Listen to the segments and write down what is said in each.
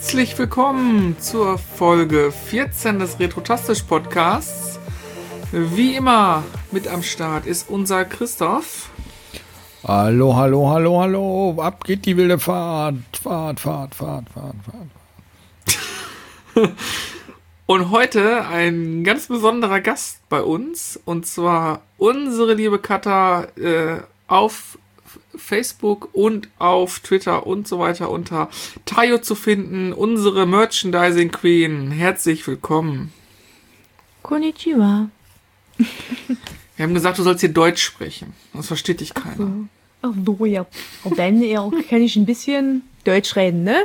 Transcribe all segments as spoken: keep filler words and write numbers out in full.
Herzlich willkommen zur Folge vierzehn des Retrotastisch-Podcasts. Wie immer mit am Start ist unser Christoph. Hallo, hallo, hallo, hallo. Ab geht die wilde Fahrt. Fahrt, Fahrt, Fahrt, Fahrt, Fahrt. Und heute ein ganz besonderer Gast bei uns. Und zwar unsere liebe Katha äh, auf Facebook und auf Twitter und so weiter unter Tayo zu finden. Unsere Merchandising Queen. Herzlich willkommen. Konnichiwa. Wir haben gesagt, du sollst hier Deutsch sprechen. Das versteht dich keiner. Ach so, ja. Und dann ja, kann ich ein bisschen Deutsch reden, ne?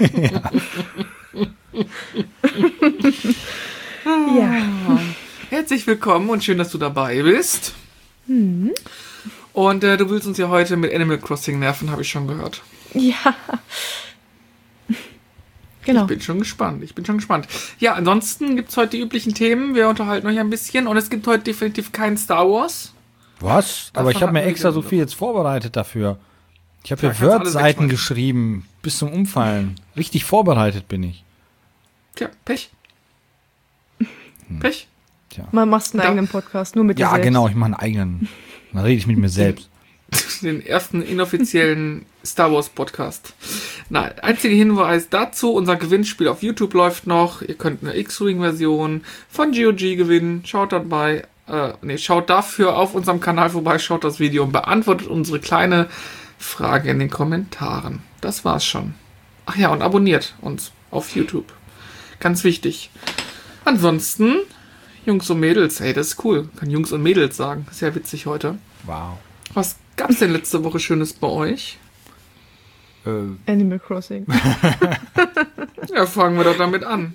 Ja. Herzlich willkommen und schön, dass du dabei bist. Mhm. Und äh, du willst uns ja heute mit Animal Crossing nerven, habe ich schon gehört. Ja. Genau. Ich bin schon gespannt. Ich bin schon gespannt. Ja, ansonsten gibt es heute die üblichen Themen. Wir unterhalten euch ein bisschen. Und es gibt heute definitiv kein Star Wars. Was? Aber ich habe mir extra so viel jetzt vorbereitet dafür. Ich habe hier Word-Seiten geschrieben, bis zum Umfallen. Richtig vorbereitet bin ich. Tja, Pech. Hm. Pech. Tja. Man macht einen da. eigenen Podcast, nur mit dir ja, selbst. Ja, genau, ich mache einen eigenen. Dann rede ich mit mir selbst. Den ersten inoffiziellen Star Wars Podcast. Na, einziger Hinweis dazu, unser Gewinnspiel auf YouTube läuft noch. Ihr könnt eine X-Wing-Version von G O G gewinnen. Schaut dabei, äh, nee, schaut dafür auf unserem Kanal vorbei, schaut das Video und beantwortet unsere kleine Frage in den Kommentaren. Das war's schon. Ach ja, und abonniert uns auf YouTube. Ganz wichtig. Ansonsten, Jungs und Mädels, hey, das ist cool. Kann Jungs und Mädels sagen. Sehr witzig heute. Wow. Was gab's denn letzte Woche Schönes bei euch? Äh. Animal Crossing. Ja, fangen wir doch damit an.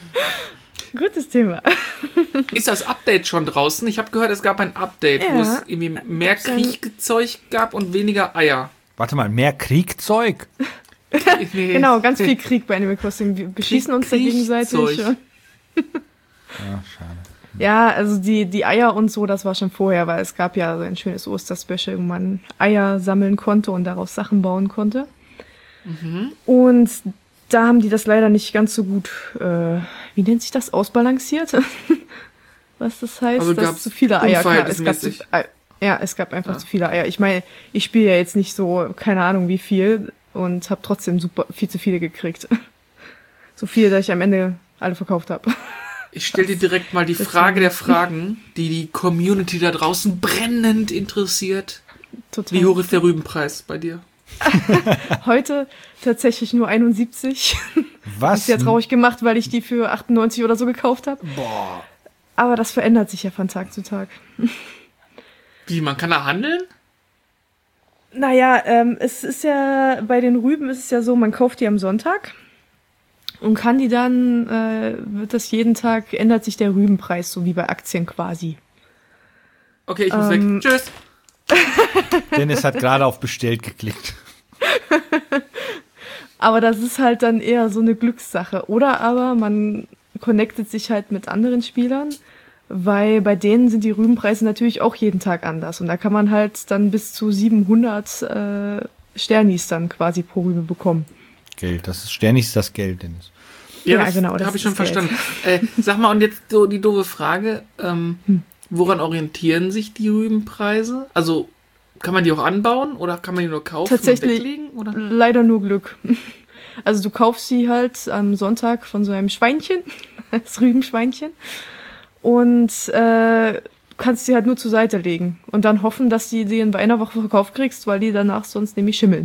Gutes Thema. Ist das Update schon draußen? Ich habe gehört, es gab ein Update, ja, wo es irgendwie mehr Kriegzeug gab und weniger Eier. Warte mal, mehr Kriegzeug? Nee. Genau, ganz viel Krieg bei Animal Crossing. Wir beschießen uns da gegenseitig. Ja, schade. Ja, also die, die Eier und so, das war schon vorher, weil es gab ja so ein schönes Osterspecial, wo man Eier sammeln konnte und daraus Sachen bauen konnte. Mhm. Und da haben die das leider nicht ganz so gut, äh, wie nennt sich das, ausbalanciert? Was das heißt, also dass es zu viele Eier gab. Es gab zu, äh, ja, es gab einfach ja. zu viele Eier. Ich meine, ich spiele ja jetzt nicht so, keine Ahnung wie viel und habe trotzdem super viel zu viele gekriegt. So viel, dass ich am Ende alle verkauft habe. Ich stelle dir direkt mal die Frage der Fragen, die die Community da draußen brennend interessiert. Total. Wie hoch ist der Rübenpreis bei dir? Heute tatsächlich nur einundsiebzig. Was? Ist ja traurig gemacht, weil ich die für achtundneunzig oder so gekauft habe. Boah. Aber das verändert sich ja von Tag zu Tag. Wie, man kann da handeln? Naja, ähm, es ist ja, bei den Rüben ist es ja so, man kauft die am Sonntag. Und kann die dann, äh, wird das jeden Tag, ändert sich der Rübenpreis, so wie bei Aktien quasi. Okay, ich muss ähm, weg. Tschüss. Dennis hat gerade auf bestellt geklickt. Aber das ist halt dann eher so eine Glückssache. Oder aber man connectet sich halt mit anderen Spielern, weil bei denen sind die Rübenpreise natürlich auch jeden Tag anders. Und da kann man halt dann bis zu siebenhundert äh, Sternis dann quasi pro Rübe bekommen. Geld, das ist Sternis ist das Geld, Dennis. Ja, ja das, genau. Das habe ich schon verstanden. Äh, sag mal, und jetzt so die doofe Frage, ähm, hm. woran orientieren sich die Rübenpreise? Also kann man die auch anbauen oder kann man die nur kaufen Tatsächlich, und weglegen? Oder? Leider nur Glück. Also du kaufst sie halt am Sonntag von so einem Schweinchen, das Rübenschweinchen, und äh, kannst sie halt nur zur Seite legen und dann hoffen, dass du die in einer Woche verkauft kriegst, weil die danach sonst nämlich schimmeln.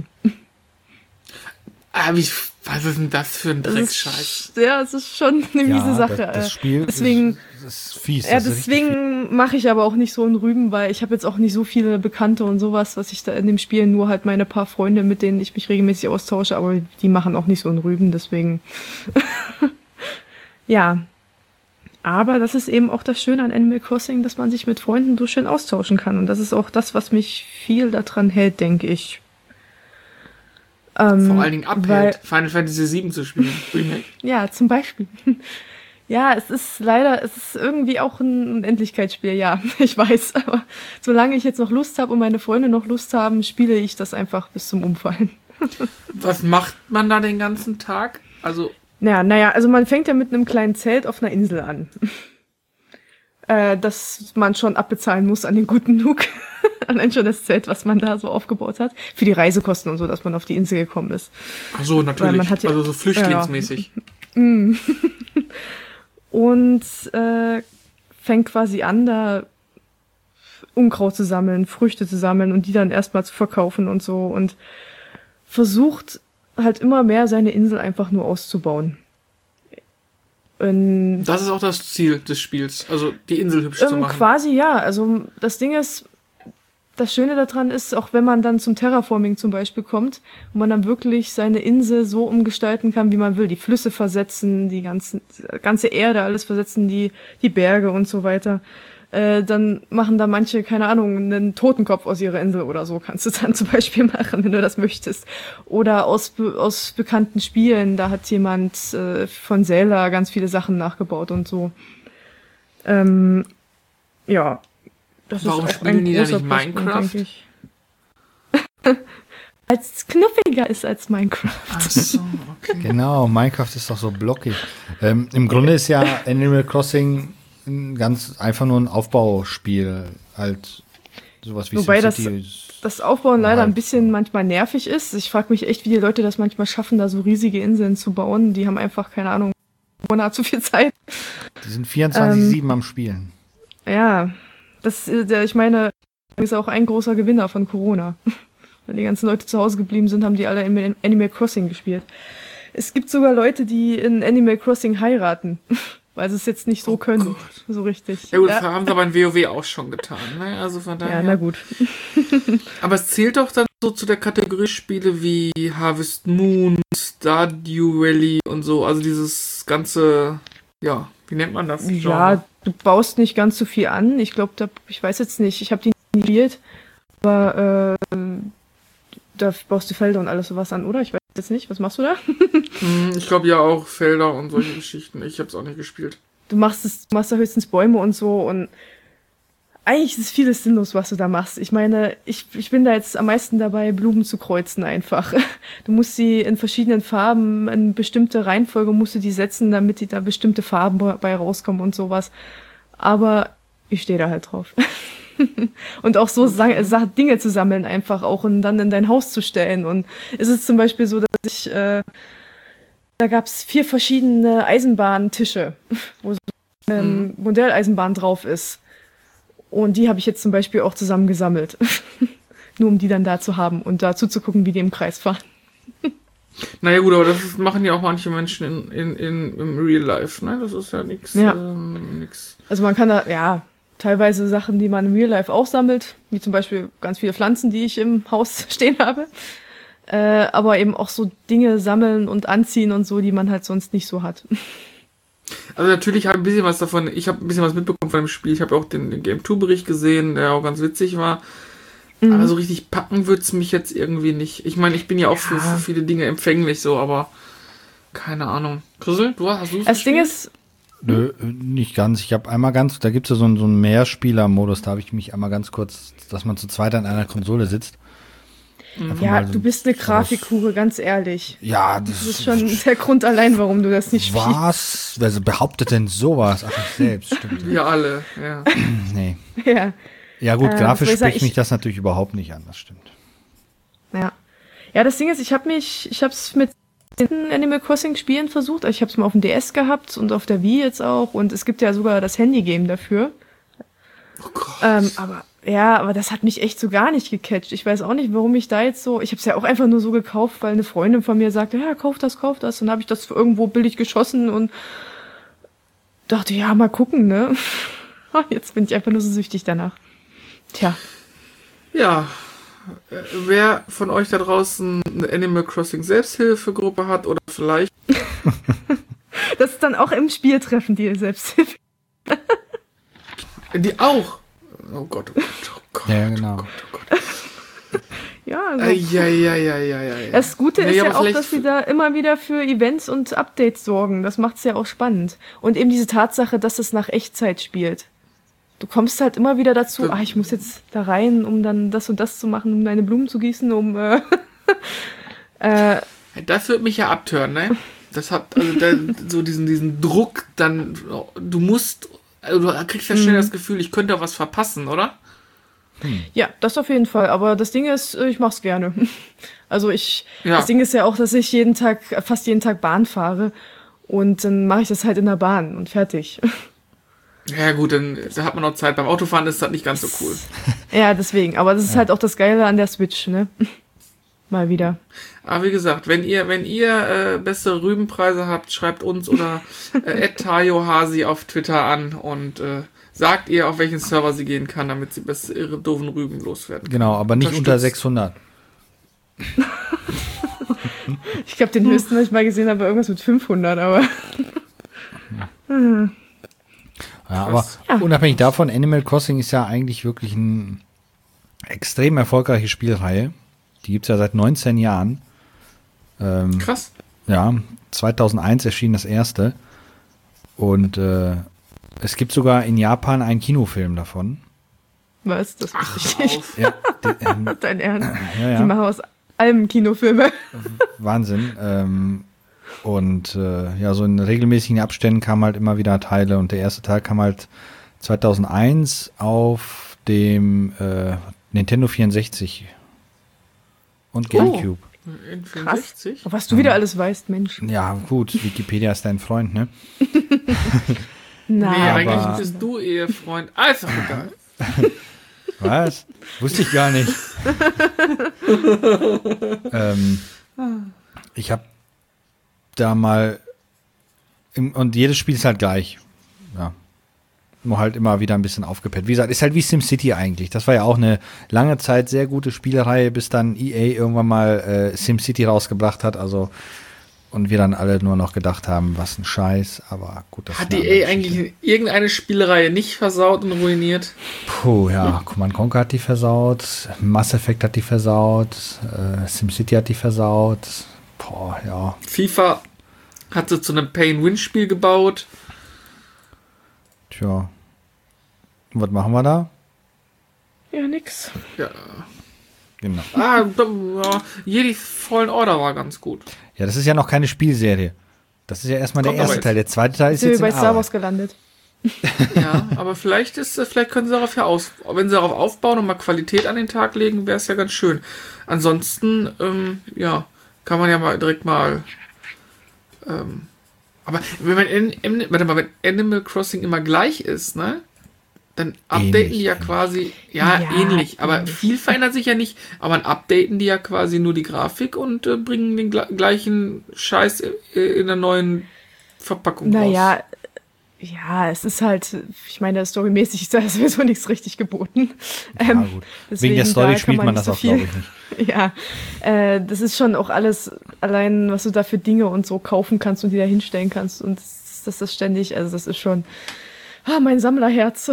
Ah, wie, was ist denn das für ein Dreckscheiß? Ja, es ist schon eine ja, miese Sache. Das, das Spiel deswegen, ist, das ist fies. Ja, das deswegen mache ich aber auch nicht so einen Rüben, weil ich habe jetzt auch nicht so viele Bekannte und sowas, was ich da in dem Spiel, nur halt meine paar Freunde, mit denen ich mich regelmäßig austausche, aber die machen auch nicht so einen Rüben, deswegen ja. Aber das ist eben auch das Schöne an Animal Crossing, dass man sich mit Freunden so schön austauschen kann. Und das ist auch das, was mich viel daran hält, denke ich. Ähm, Vor allen Dingen abhält, weil, Final Fantasy sieben zu spielen. Ja, zum Beispiel. Ja, es ist leider, es ist irgendwie auch ein Endlichkeitsspiel, ja, ich weiß. Aber solange ich jetzt noch Lust habe und meine Freunde noch Lust haben, spiele ich das einfach bis zum Umfallen. Was macht man da den ganzen Tag? Also Naja, naja, also man fängt ja mit einem kleinen Zelt auf einer Insel an. äh, das man schon abbezahlen muss an den guten Nook. Allein schon das Zelt, was man da so aufgebaut hat. Für die Reisekosten und so, dass man auf die Insel gekommen ist. Ach so, natürlich. Man hat ja, also so flüchtlingsmäßig. Ja. Und äh, fängt quasi an, da Unkraut zu sammeln, Früchte zu sammeln und die dann erstmal zu verkaufen und so. Und versucht halt immer mehr seine Insel einfach nur auszubauen. Und das ist auch das Ziel des Spiels, also die Insel hübsch ähm, zu machen. Quasi ja, also das Ding ist, das Schöne daran ist, auch wenn man dann zum Terraforming zum Beispiel kommt, wo man dann wirklich seine Insel so umgestalten kann, wie man will, die Flüsse versetzen, die ganzen, die ganze Erde, alles versetzen, die, die Berge und so weiter. Äh, dann machen da manche, keine Ahnung, einen Totenkopf aus ihrer Insel oder so, kannst du dann zum Beispiel machen, wenn du das möchtest. Oder aus, aus bekannten Spielen, da hat jemand äh, von Zelda ganz viele Sachen nachgebaut und so. Ähm, ja, das Warum ist auch spielen ein die da großer nicht Pluspunkt, Minecraft? denke ich. Als es knuffiger ist als Minecraft. Ach so, okay. Genau, Minecraft ist doch so blockig. Ähm, Im Grunde ist ja Animal Crossing ganz einfach nur ein Aufbauspiel, halt sowas wie Wobei das, SimCity. das Aufbauen leider halt ein bisschen manchmal nervig ist. Ich frage mich echt, wie die Leute das manchmal schaffen, da so riesige Inseln zu bauen. Die haben einfach, keine Ahnung, Monat zu viel Zeit. Die sind vierundzwanzig sieben ähm, am Spielen. Ja, das, ich meine, ist auch ein großer Gewinner von Corona. Wenn die ganzen Leute zu Hause geblieben sind, haben die alle in Animal Crossing gespielt. Es gibt sogar Leute, die in Animal Crossing heiraten. Weil sie es jetzt nicht so oh können, Gott. so richtig. Ja gut, ja. das haben sie aber in WoW auch schon getan, ne? Also von daher. Ja, na gut. Aber es zählt doch dann so zu der Kategorie Spiele wie Harvest Moon, Stardew Valley und so, also dieses ganze, ja, wie nennt man das? Genre? Ja, du baust nicht ganz so viel an. Ich glaube, da, ich weiß jetzt nicht, ich habe die nie gespielt, aber äh, da baust du Felder und alles sowas an, oder? Ich weiß jetzt nicht, was machst du da? Ich glaube ja auch Felder und solche Geschichten. Ich habe es auch nicht gespielt. Du machst es, du machst da höchstens Bäume und so und eigentlich ist vieles sinnlos, was du da machst. Ich meine, ich, ich bin da jetzt am meisten dabei, Blumen zu kreuzen einfach. Du musst sie in verschiedenen Farben, in bestimmte Reihenfolge musst du die setzen, damit die da bestimmte Farben bei rauskommen und sowas. Aber ich stehe da halt drauf. Und auch so Sa- Sa- Dinge zu sammeln einfach auch und dann in dein Haus zu stellen. Und es ist zum Beispiel so, dass ich, äh, da gab es vier verschiedene Eisenbahntische, wo so eine mhm. Modelleisenbahn drauf ist. Und die habe ich jetzt zum Beispiel auch zusammen gesammelt. Nur um die dann da zu haben und da zuzugucken, wie die im Kreis fahren. Naja gut, aber das ist, machen ja auch manche Menschen in, in, in, im Real Life, ne? Das ist ja nichts. Ja. Ähm, nix. Also man kann da, ja, teilweise Sachen, die man im Real Life auch sammelt, wie zum Beispiel ganz viele Pflanzen, die ich im Haus stehen habe. Äh, aber eben auch so Dinge sammeln und anziehen und so, die man halt sonst nicht so hat. Also natürlich habe ich ein bisschen was davon, ich habe ein bisschen was mitbekommen von dem Spiel. Ich habe auch den, den Game zwei Bericht gesehen, der auch ganz witzig war. Mhm. Aber so richtig packen würde es mich jetzt irgendwie nicht. Ich meine, ich bin ja auch ja. Für, für viele Dinge empfänglich so, aber keine Ahnung. Chrisel, du hast du es Das Ding ist, Nö, nicht ganz. Ich habe einmal ganz, da gibt es ja so einen, so einen Mehrspieler-Modus, da habe ich mich einmal ganz kurz, dass man zu zweit an einer Konsole sitzt. Einfach ja, so, du bist eine Grafikhure, ganz ehrlich. Ja, das, das ist schon der Grund allein, warum du das nicht spielst. Was? Wer behauptet denn sowas? Ach, ich selbst, stimmt. Wir alle, ja. Nee. Ja, ja gut, äh, grafisch spricht ich, mich das natürlich überhaupt nicht an, das stimmt. Ja, ja, das Ding ist, ich habe mich, ich habe es mit Animal Crossing Spielen versucht. Ich habe es mal auf dem D S gehabt und auf der Wii jetzt auch. Und es gibt ja sogar das Handy-Game dafür. Oh Gott. Ähm, aber ja, aber das hat mich echt so gar nicht gecatcht. Ich weiß auch nicht, warum ich da jetzt so... Ich habe es ja auch einfach nur so gekauft, weil eine Freundin von mir sagte, ja, kauf das, kauf das. Und dann habe ich das irgendwo billig geschossen und dachte, ja, mal gucken, ne? Jetzt bin ich einfach nur so süchtig danach. Tja. Ja, wer von euch da draußen eine Animal Crossing Selbsthilfegruppe hat oder vielleicht... Das ist dann auch im Spiel treffen, die Selbsthilfe. Die auch? Oh Gott, oh Gott, oh Gott. Ja, genau. Oh Gott, oh Gott. Ja, also äh, ja, ja, ja, ja, ja. Das Gute nee, ist ja auch, dass sie da immer wieder für Events und Updates sorgen. Das macht's ja auch spannend. Und eben diese Tatsache, dass es nach Echtzeit spielt. Du kommst halt immer wieder dazu, ah, ich muss jetzt da rein, um dann das und das zu machen, um deine Blumen zu gießen, um... Äh, äh, das wird mich ja abtören, ne? Das hat also der, so diesen, diesen Druck, dann, du musst, also du kriegst ja schnell mhm. das Gefühl, ich könnte was verpassen, oder? Hm. Ja, das auf jeden Fall. Aber das Ding ist, ich mach's gerne. Also ich, ja. das Ding ist ja auch, dass ich jeden Tag, fast jeden Tag Bahn fahre und dann mache ich das halt in der Bahn und fertig. Ja gut, dann da hat man noch Zeit. Beim Autofahren ist das nicht ganz so cool. Ja, deswegen. Aber das ist ja. halt auch das Geile an der Switch, ne? Mal wieder. Aber wie gesagt, wenn ihr, wenn ihr äh, bessere Rübenpreise habt, schreibt uns oder äh, at tayohasi auf Twitter an und äh, sagt ihr, auf welchen Server sie gehen kann, damit sie besser ihre doofen Rüben loswerden. Genau, aber nicht unter sechshundert. Ich glaube, den höchsten, was ich mal gesehen habe, war irgendwas mit fünfhundert, aber... ja, aber ja. unabhängig davon, Animal Crossing ist ja eigentlich wirklich eine extrem erfolgreiche Spielreihe. Die gibt es ja seit neunzehn Jahren. Ähm, Krass. Ja, zweitausendeins erschien das erste. Und äh, es gibt sogar in Japan einen Kinofilm davon. Was? Das wusste ich nicht. Ja, die, ähm, Dein Ernst? Ja, ja. Die machen aus allem Kinofilme. Wahnsinn. Ähm, und äh, ja, so in regelmäßigen Abständen kamen halt immer wieder Teile. Und der erste Teil kam halt zweitausendeins auf dem äh, Nintendo vierundsechzig und GameCube. Oh, in vierundsechzig? Krass. Was du wieder alles weißt, Mensch. Ja, gut, Wikipedia ist dein Freund, ne? Nein. Nee, eigentlich bist du Ehefreund. Also egal. Was? Wusste ich gar nicht. ähm, ich habe da mal im, und jedes Spiel ist halt gleich. Ja. Nur halt immer wieder ein bisschen aufgepeppt. Wie gesagt, ist halt wie SimCity eigentlich. Das war ja auch eine lange Zeit sehr gute Spielereihe, bis dann E A irgendwann mal äh, SimCity rausgebracht hat. Also und wir dann alle nur noch gedacht haben, was ein Scheiß, aber gut. Das hat die E A eigentlich irgendeine Spielereihe nicht versaut und ruiniert? Puh, ja, Command Conquer hat die versaut, Mass Effect hat die versaut, äh, SimCity hat die versaut, boah, ja. FIFA hat sie zu einem Pay-and-Win-Spiel gebaut. Tja. Und was machen wir da? Ja, nix. Ja. Genau. Ah, ja, Jedi Fallen Order war ganz gut. Ja, das ist ja noch keine Spielserie. Das ist ja erstmal der erste Teil. Der zweite Teil ist jetzt bei Star Wars gelandet. Ja, aber vielleicht ist, vielleicht können sie darauf ja aus, wenn sie darauf aufbauen und mal Qualität an den Tag legen, wäre es ja ganz schön. Ansonsten, ähm, ja, kann man ja mal direkt mal, ähm, aber wenn man, in, in, warte mal, wenn Animal Crossing immer gleich ist, ne? Dann updaten ähnlich. die ja quasi, ja, ja ähnlich, aber ähnlich. Viel verändert sich ja nicht, aber dann updaten die ja quasi nur die Grafik und äh, bringen den gl- gleichen Scheiß äh, in der neuen Verpackung naja, raus. Naja, ja, es ist halt, ich meine, storymäßig ist da sowieso nichts richtig geboten. Ja, ähm, gut. Wegen der Story spielt man, man das so auch, glaube ich, nicht. Ja, äh, das ist schon auch alles, allein, was du da für Dinge und so kaufen kannst und die da hinstellen kannst und das, das ist ständig, also das ist schon... Ah, mein Sammlerherz.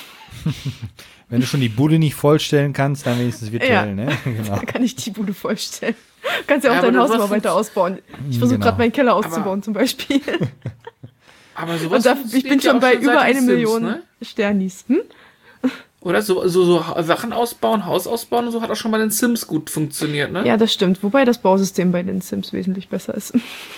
Wenn du schon die Bude nicht vollstellen kannst, dann wenigstens virtuell, ja. ne? Genau. Dann kann ich die Bude vollstellen. Du kannst ja auch ja, dein Haus immer weiter ausbauen. Ich versuche genau. gerade meinen Keller auszubauen aber, zum Beispiel. Aber sowas Und da, ich bin schon bei schon über eine Sims, Million ne? Sternis. Hm? Oder so, so, so Sachen ausbauen, Haus ausbauen und so hat auch schon bei den Sims gut funktioniert, ne? Ja, das stimmt. Wobei das Bausystem bei den Sims wesentlich besser ist.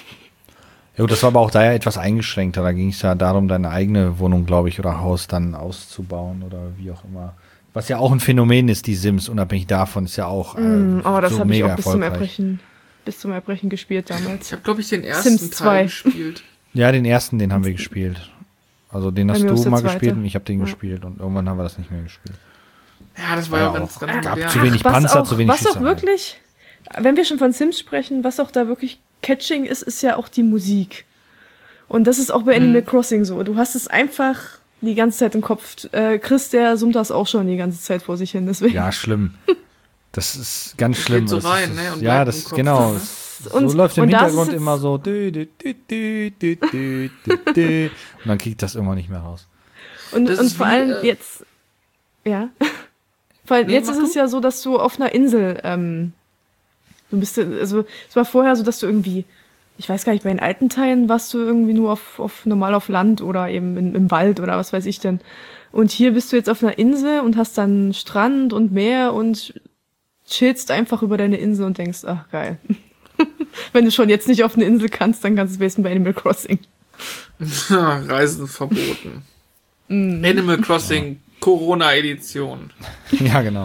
Ja, das war aber auch da ja etwas eingeschränkter. Da ging es ja darum, deine eigene Wohnung, glaube ich, oder Haus dann auszubauen oder wie auch immer. Was ja auch ein Phänomen ist, die Sims, unabhängig davon, ist ja auch äh, mm, aber das so habe ich auch bis zum erfolgreich. Erbrechen, bis zum Erbrechen gespielt damals. Ich habe, glaube ich, den ersten Sims Teil zwei gespielt. Ja, den ersten, den haben wir gespielt. Also den hast du mal gespielt und ich habe den ja. gespielt und irgendwann haben wir das nicht mehr gespielt. Ja, das war ja, ja ganz, ganz gab modern. zu wenig Ach, Panzer, auch, zu wenig Was auch wirklich, wenn wir schon von Sims sprechen, was auch da wirklich catching ist, ist ja auch die Musik. Und das ist auch bei Animal hm. Crossing so. Du hast es einfach die ganze Zeit im Kopf. Äh, Chris, der summt das auch schon die ganze Zeit vor sich hin. Deswegen. Ja, schlimm. Das ist ganz das schlimm. Geht so das rein, ist, ne? Und ja, das ist genau. So und, läuft im Hintergrund immer so. Dü, dü, dü, dü, dü, dü, dü, dü. Und dann kriegt das immer nicht mehr raus. Und, und vor wie, allem äh, jetzt. Ja. Vor allem nee, jetzt ist es du? ja so, dass du auf einer Insel. Ähm, du bist. Also, es war vorher so, dass du irgendwie. Ich weiß gar nicht, bei den alten Teilen warst du irgendwie nur auf, auf normal auf Land oder eben in, im Wald oder was weiß ich denn. Und hier bist du jetzt auf einer Insel und hast dann Strand und Meer und chillst einfach über deine Insel und denkst, ach geil. Wenn du schon jetzt nicht auf eine Insel kannst, dann kannst du es wenigstens bei Animal Crossing. Reisen verboten. Mm. Animal Crossing ja. Corona-Edition. Ja, genau.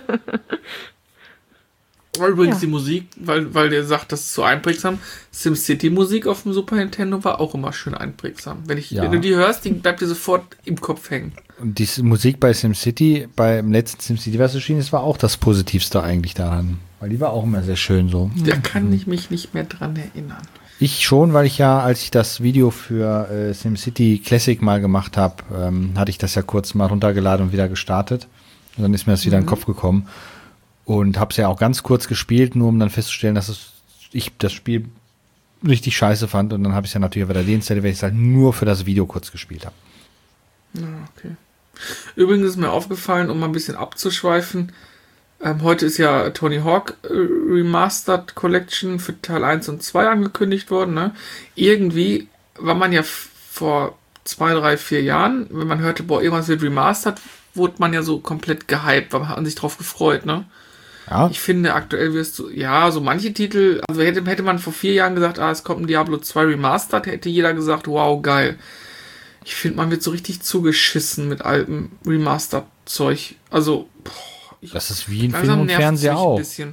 Übrigens Ja. die Musik, weil, weil ihr sagt, das ist so einprägsam. SimCity-Musik auf dem Super Nintendo war auch immer schön einprägsam. Wenn, ich, Ja. wenn du die hörst, die bleibt dir sofort im Kopf hängen. Und die Musik bei SimCity, beim letzten SimCity, was erschienen ist, war auch das Positivste eigentlich daran. Weil die war auch immer sehr schön so. Da kann ich mich nicht mehr dran erinnern. Ich schon, weil ich ja, als ich das Video für äh, SimCity Classic mal gemacht habe, ähm, hatte ich das ja kurz mal runtergeladen und wieder gestartet. Und dann ist mir das wieder Mhm. in den Kopf gekommen. Und habe es ja auch ganz kurz gespielt, nur um dann festzustellen, dass es, ich das Spiel richtig scheiße fand. Und dann habe ich es ja natürlich wieder deinstalliert, weil ich es halt nur für das Video kurz gespielt habe. Ja, okay. Übrigens ist mir aufgefallen, um mal ein bisschen abzuschweifen, ähm, heute ist ja Tony Hawk äh, Remastered Collection für Teil eins und zwei angekündigt worden. Ne? Irgendwie war man ja f- vor zwei, drei, vier Jahren, wenn man hörte, boah, irgendwas wird remastered, wurde man ja so komplett gehypt, weil man hat sich drauf gefreut, ne? Ja, Ich finde, aktuell wirst du, ja, so manche Titel, also hätte, hätte man vor vier Jahren gesagt, ah, es kommt ein Diablo zwei Remastered, hätte jeder gesagt, wow, geil. Ich finde, man wird so richtig zugeschissen mit altem Remastered-Zeug. Also, boah, ich, das ist wie in langsam Film und nervt's Fernseher mich ein auch. bisschen.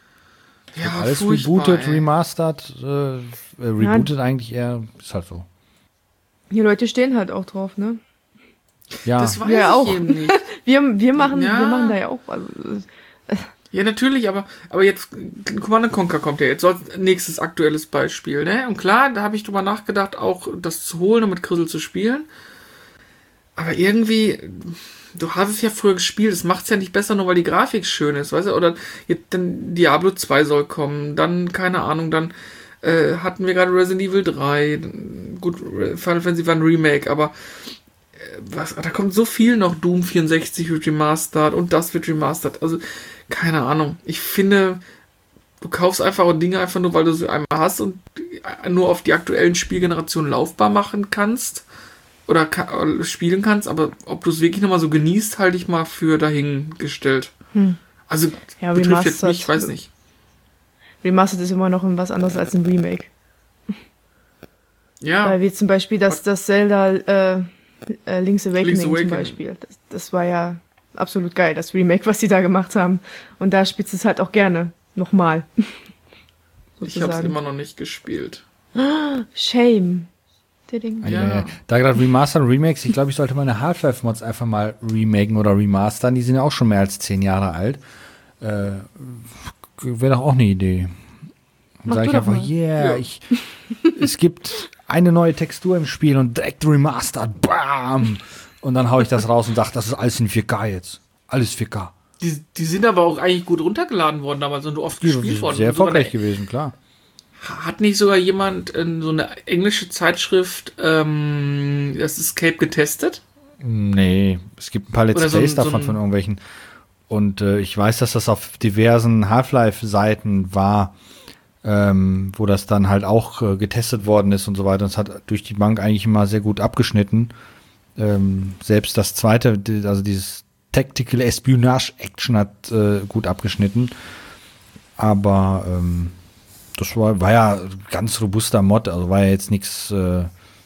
Ja, Alles furchtbar, rebootet, ey. remastered, äh, äh, rebootet eigentlich eher, ist halt so. Die Leute stehen halt auch drauf, ne? Ja, Das weiß Ja, ich auch. eben nicht. Wir, wir, machen, Ja. wir machen da ja auch. Also, Ja, natürlich, aber, aber jetzt, Command and Conquer kommt ja jetzt, so als nächstes aktuelles Beispiel, ne? Und klar, da habe ich drüber nachgedacht, auch das zu holen und mit Grizzle zu spielen. Aber irgendwie, du hast es ja früher gespielt, es macht es ja nicht besser, nur weil die Grafik schön ist, weißt du? Oder jetzt, dann Diablo zwei soll kommen, dann, keine Ahnung, dann äh, hatten wir gerade Resident Evil drei, gut, Final Fantasy war ein Remake, aber äh, was, da kommt so viel noch, Doom vierundsechzig wird remastered und das wird remastered, also keine Ahnung. Ich finde, du kaufst einfach Dinge einfach nur, weil du sie einmal hast und nur auf die aktuellen Spielgenerationen laufbar machen kannst oder ka- spielen kannst, aber ob du es wirklich nochmal so genießt, halte ich mal für dahingestellt. Hm. Also Ja, betrifft jetzt Remastered- mich, ich weiß nicht. Remastered ist immer noch was anderes als ein Remake. Ja, Weil wie zum Beispiel das, das Zelda äh, äh, Link's Awakening, Link's zum Awakening. Beispiel. Das, das war ja absolut geil, das Remake, was die da gemacht haben. Und da spielst du es halt auch gerne. Nochmal. ich habe es immer noch nicht gespielt. Shame. Ding. Ja. Ja. Ja. Da gerade Remaster und Remakes, ich glaube, ich sollte meine Half-Life-Mods einfach mal remaken oder remastern. Die sind ja auch schon mehr als zehn Jahre alt. Äh, Wäre doch auch eine Idee. Dann Mach sage du ich doch einfach, mal. yeah, Ja. ich, es gibt eine neue Textur im Spiel und direkt remastered, bam! Und dann hau ich das raus und sage, das ist alles in vier K jetzt. Alles vier K. Die, die sind aber auch eigentlich gut runtergeladen worden damals und oft gespielt worden. Sehr Und sogar erfolgreich eine- gewesen, klar. Hat nicht sogar jemand in so eine englische Zeitschrift ähm, das Escape getestet? Nee, es gibt ein paar Let's Oder so ein- Plays so davon ein- von irgendwelchen. Und äh, ich weiß, dass das auf diversen Half-Life-Seiten war, ähm, wo das dann halt auch äh, getestet worden ist und so weiter. Und es hat durch die Bank eigentlich immer sehr gut abgeschnitten. Ähm, selbst das zweite, die- also dieses Tactical Espionage Action hat äh, gut abgeschnitten. Aber ähm, das war, war ja ganz robuster Mod, also war ja jetzt nichts. Äh,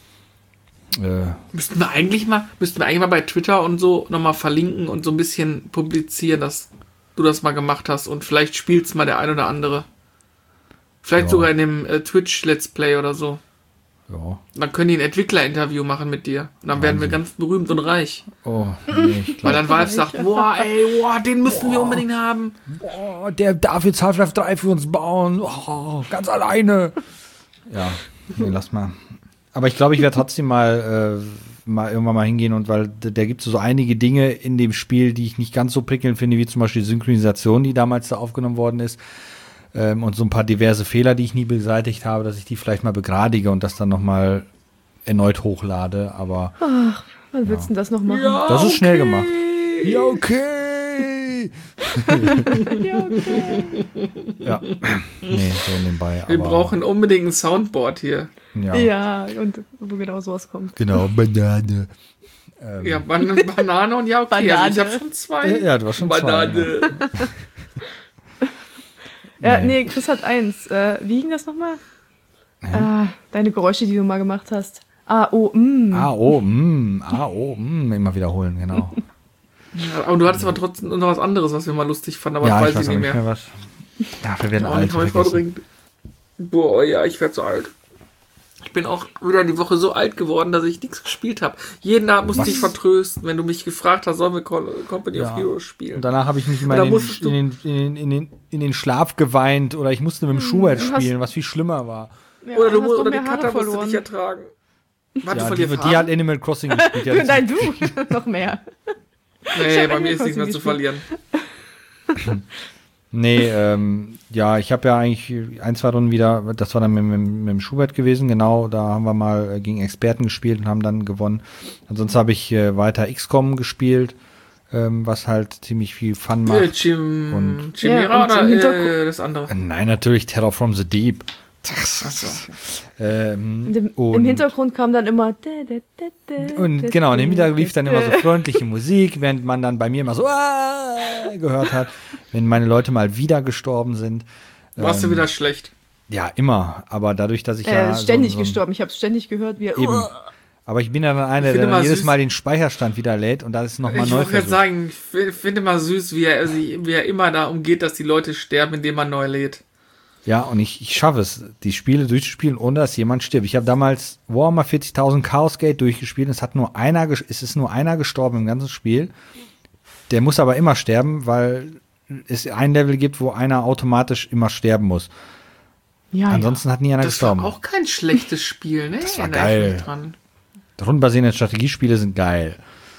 äh, Müssten wir eigentlich mal, müssten wir eigentlich mal bei Twitter und so nochmal verlinken und so ein bisschen publizieren, dass du das mal gemacht hast und vielleicht spielt's mal der ein oder andere. Vielleicht Ja. sogar in dem äh, Twitch Let's Play oder so. ja. Dann können die ein Entwicklerinterview machen mit dir. Und dann werden wir ganz berühmt und reich. Oh, nee, ich Weil glaub, dann Valve sagt, boah, ey, boah, den müssen wir unbedingt haben. oh, der darf jetzt Half-Life drei für uns bauen. Oh, ganz alleine. Ja, nee, lass mal. Aber ich glaube, ich werde trotzdem mal, äh, mal irgendwann mal hingehen und weil da, da gibt es so einige Dinge in dem Spiel, die ich nicht ganz so prickelnd finde, wie zum Beispiel die Synchronisation, die damals da aufgenommen worden ist. Ähm, und so ein paar diverse Fehler, die ich nie beseitigt habe, dass ich die vielleicht mal begradige und das dann nochmal erneut hochlade. Aber Ach, wann willst du denn das noch machen? das ist schnell gemacht. Ja, Ja, okay. Ja, okay. Ja, nee, so nebenbei. Wir aber, brauchen unbedingt ein Soundboard hier. Ja, Ja, und wo genau sowas kommt. genau, Banane. Ähm, Ja, Ban Banane und ja, okay. Also ich Banane. habe schon zwei. Ja, du hast schon Banane. zwei. Ja, Nee. nee, Chris hat eins. Äh, wie ging das nochmal? Ah, deine Geräusche, die du mal gemacht hast. Ah, oh, mm. A, O, mm, A, O, mm, immer wiederholen, genau. Ja, aber du hattest aber trotzdem noch was anderes, was wir mal lustig fanden, aber ja, weiß ich weiß ich auch nicht nicht mehr. mehr was. Ja, wir werden Auch alt. nicht mal vergessen. verdrängt. Boah, ja, ich werde so alt. Ich bin auch wieder die Woche so alt geworden, dass ich nichts gespielt habe. Jeden Abend musste Was? ich vertrösten, wenn du mich gefragt hast, sollen wir Call- Company Ja. of Heroes spielen. Und danach habe ich mich immer Da in den, musstest du- in, den, in, den, in, den, in den Schlaf geweint oder ich musste mit dem Schubert du hast- spielen, was viel schlimmer war. Ja, oder du hast musst, doch oder die mehr Haare Cutter musst du verloren. dich ertragen. Warte, Ja, von die, dir die hat Animal Crossing gespielt. Ja, das- Nein, du noch mehr. Nee, hab bei Animal mir ist nichts mehr Crossing zu verlieren. Nee, ähm, ja, ich habe ja eigentlich ein, zwei Runden wieder, das war dann mit, mit, mit dem Schubert gewesen, genau, da haben wir mal äh, gegen Experten gespielt und haben dann gewonnen. Ansonsten habe ich äh, weiter X COM gespielt, ähm, was halt ziemlich viel Fun Äh, macht. Chim, Und- Chimera Ja, und im oder Hintergrund- äh, das andere? Äh, Nein, natürlich Terror from the Deep. Achso. Ähm, Und im, und, Im Hintergrund kam dann immer. Und genau, und im Hintergrund lief dann immer so freundliche Musik, während man dann bei mir immer so "Ah" gehört hat, wenn meine Leute mal wieder gestorben sind. Warst Ähm, du wieder schlecht? Ja, immer. Aber dadurch, dass ich Äh, ja. ständig so, so, gestorben. Ich habe ständig gehört, wie er. Eben. Aber ich bin ja dann einer, Ich der finde dann mal jedes süß- Mal den Speicherstand wieder lädt und da ist nochmal Ich neu wollte gerade versucht. sagen, ich fi- finde mal süß, wie er, sich- wie er immer da umgeht, dass die Leute sterben, indem man neu lädt. Ja, und ich, ich schaffe es, die Spiele durchzuspielen, ohne dass jemand stirbt. Ich habe damals Warhammer vierzigtausend Chaos Gate durchgespielt und es hat nur einer, ges- es ist nur einer gestorben im ganzen Spiel. Der muss aber immer sterben, weil es ein Level gibt, wo einer automatisch immer sterben muss. Ja, Ansonsten hat nie einer Das gestorben. war auch kein schlechtes Spiel, ne? Das war Erinnere ich geil. mich dran. Rundenbasierende Strategiespiele sind geil.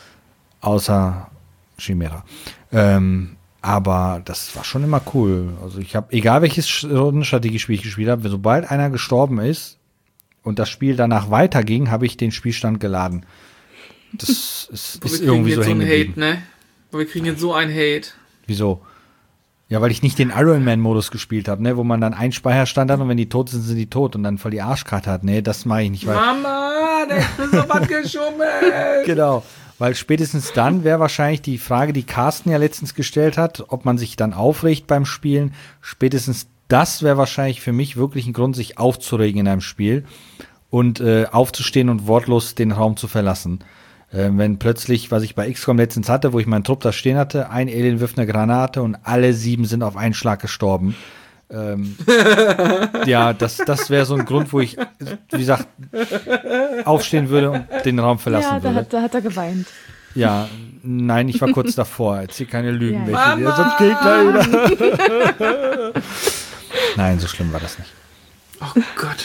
Außer Chimera. Ähm, aber das war schon immer cool. Also ich habe, egal welches Sch- Rundenstrategiespiel ich gespielt habe, sobald einer gestorben ist und das Spiel danach weiterging, habe ich den Spielstand geladen. Das ist, Boah, wir ist kriegen irgendwie jetzt so so einen hängen Hate, geblieben. ne? Boah, wir kriegen jetzt so einen Hate. Wieso? Ja, weil ich nicht den Ironman-Modus gespielt habe, ne, wo man dann einen Speicherstand hat und wenn die tot sind, sind die tot und dann voll die Arschkarte hat. Nee, das mache ich nicht, weil Mama, da ist so was geschummelt. genau, weil spätestens dann wäre wahrscheinlich die Frage, die Carsten ja letztens gestellt hat, ob man sich dann aufregt beim Spielen. Spätestens das wäre wahrscheinlich für mich wirklich ein Grund, sich aufzuregen in einem Spiel und äh, aufzustehen und wortlos den Raum zu verlassen. Äh, wenn plötzlich, was ich bei X COM letztens hatte, wo ich meinen Trupp da stehen hatte, ein Alien wirft eine Granate und alle sieben sind auf einen Schlag gestorben. Ähm, ja, das, das wäre so ein Grund, wo ich, wie gesagt, aufstehen würde und den Raum verlassen ja da, würde. hat, da hat er geweint. Ja, nein, ich war kurz davor. Erzähl keine Lügen, Ja. welche, sonst geht gleich wieder. Nein, so schlimm war das nicht. Oh Gott.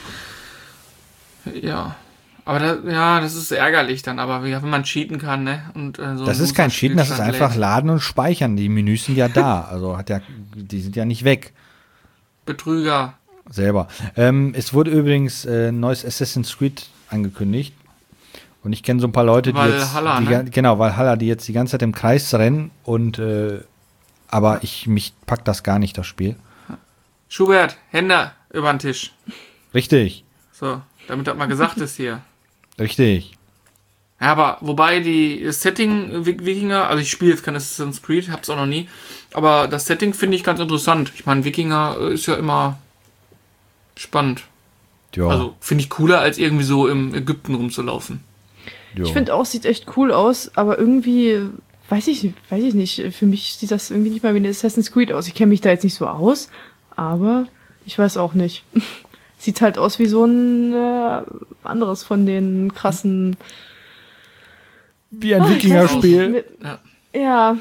Ja. Aber das, ja, das ist ärgerlich dann, aber wie- wenn man cheaten kann, ne? Und, äh, so Das ein ist kein Cheaten, das ist Loser-Spielstand einfach lädt. laden und speichern. Die Menüs sind ja da. Also hat ja, die sind ja nicht weg. Betrüger. Selber. Ähm, es wurde übrigens äh, ein neues Assassin's Creed angekündigt. Und ich kenne so ein paar Leute, die Valhalla, jetzt. Die, ne? ga- Genau, Valhalla, die jetzt die ganze Zeit im Kreis rennen. Und äh, aber ich mich packt das gar nicht, das Spiel. Schubert, Hände über den Tisch. Richtig, So, damit das mal gesagt ist hier. richtig. Ja, aber wobei die das Setting Wik- Wikinger, also ich spiele jetzt kein Assassin's Creed, hab's auch noch nie, aber das Setting finde ich ganz interessant. Ich meine, Wikinger äh, ist ja immer spannend. Ja, Also finde ich cooler, als irgendwie so im Ägypten rumzulaufen. ja. Ich finde auch, sieht echt cool aus, aber irgendwie, weiß ich, weiß ich nicht, für mich sieht das irgendwie nicht mal wie ein Assassin's Creed aus. Ich kenne mich da jetzt nicht so aus, aber ich weiß auch nicht. Sieht halt aus wie so ein äh, anderes von den krassen. wie ein Ah, ich weiß Wikinger-Spiel. nicht, mit- Ja. Ja,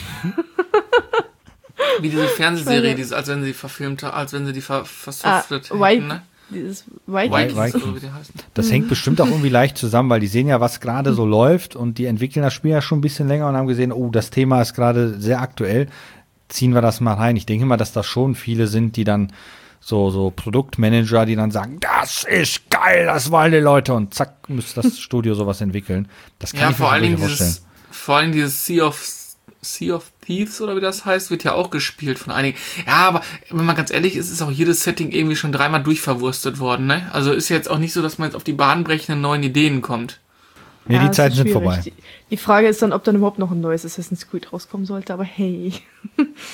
Wie diese Fernsehserie, Weil- dieses, als wenn sie verfilmt, als wenn sie die ver ah, versoftet hätten, Viking, ne? dieses Wi- Viking. Viking. Oder so, wie die heißen. Das hängt bestimmt auch irgendwie leicht zusammen, weil die sehen ja, was gerade so läuft und die entwickeln das Spiel ja schon ein bisschen länger und haben gesehen, oh, das Thema ist gerade sehr aktuell, ziehen wir das mal rein. Ich denke mal, dass da schon viele sind, die dann so, so Produktmanager, die dann sagen, das ist geil, das wollen die Leute und zack, müsste das Studio sowas entwickeln. Das kann Ja, ich mir vor allen schon Dingen vorstellen. dieses, vor allen Dingen dieses Sea of Sea of Thieves oder wie das heißt, wird ja auch gespielt von einigen. Ja, aber wenn man ganz ehrlich ist, ist auch jedes Setting irgendwie schon dreimal durchverwurstet worden, ne? Also ist jetzt auch nicht so, dass man jetzt auf die bahnbrechenden neuen Ideen kommt. Nee, Ja, die das Zeiten ist sind schwierig. vorbei. Die, die Frage ist dann, ob dann überhaupt noch ein neues Assassin's Creed rauskommen sollte, aber hey.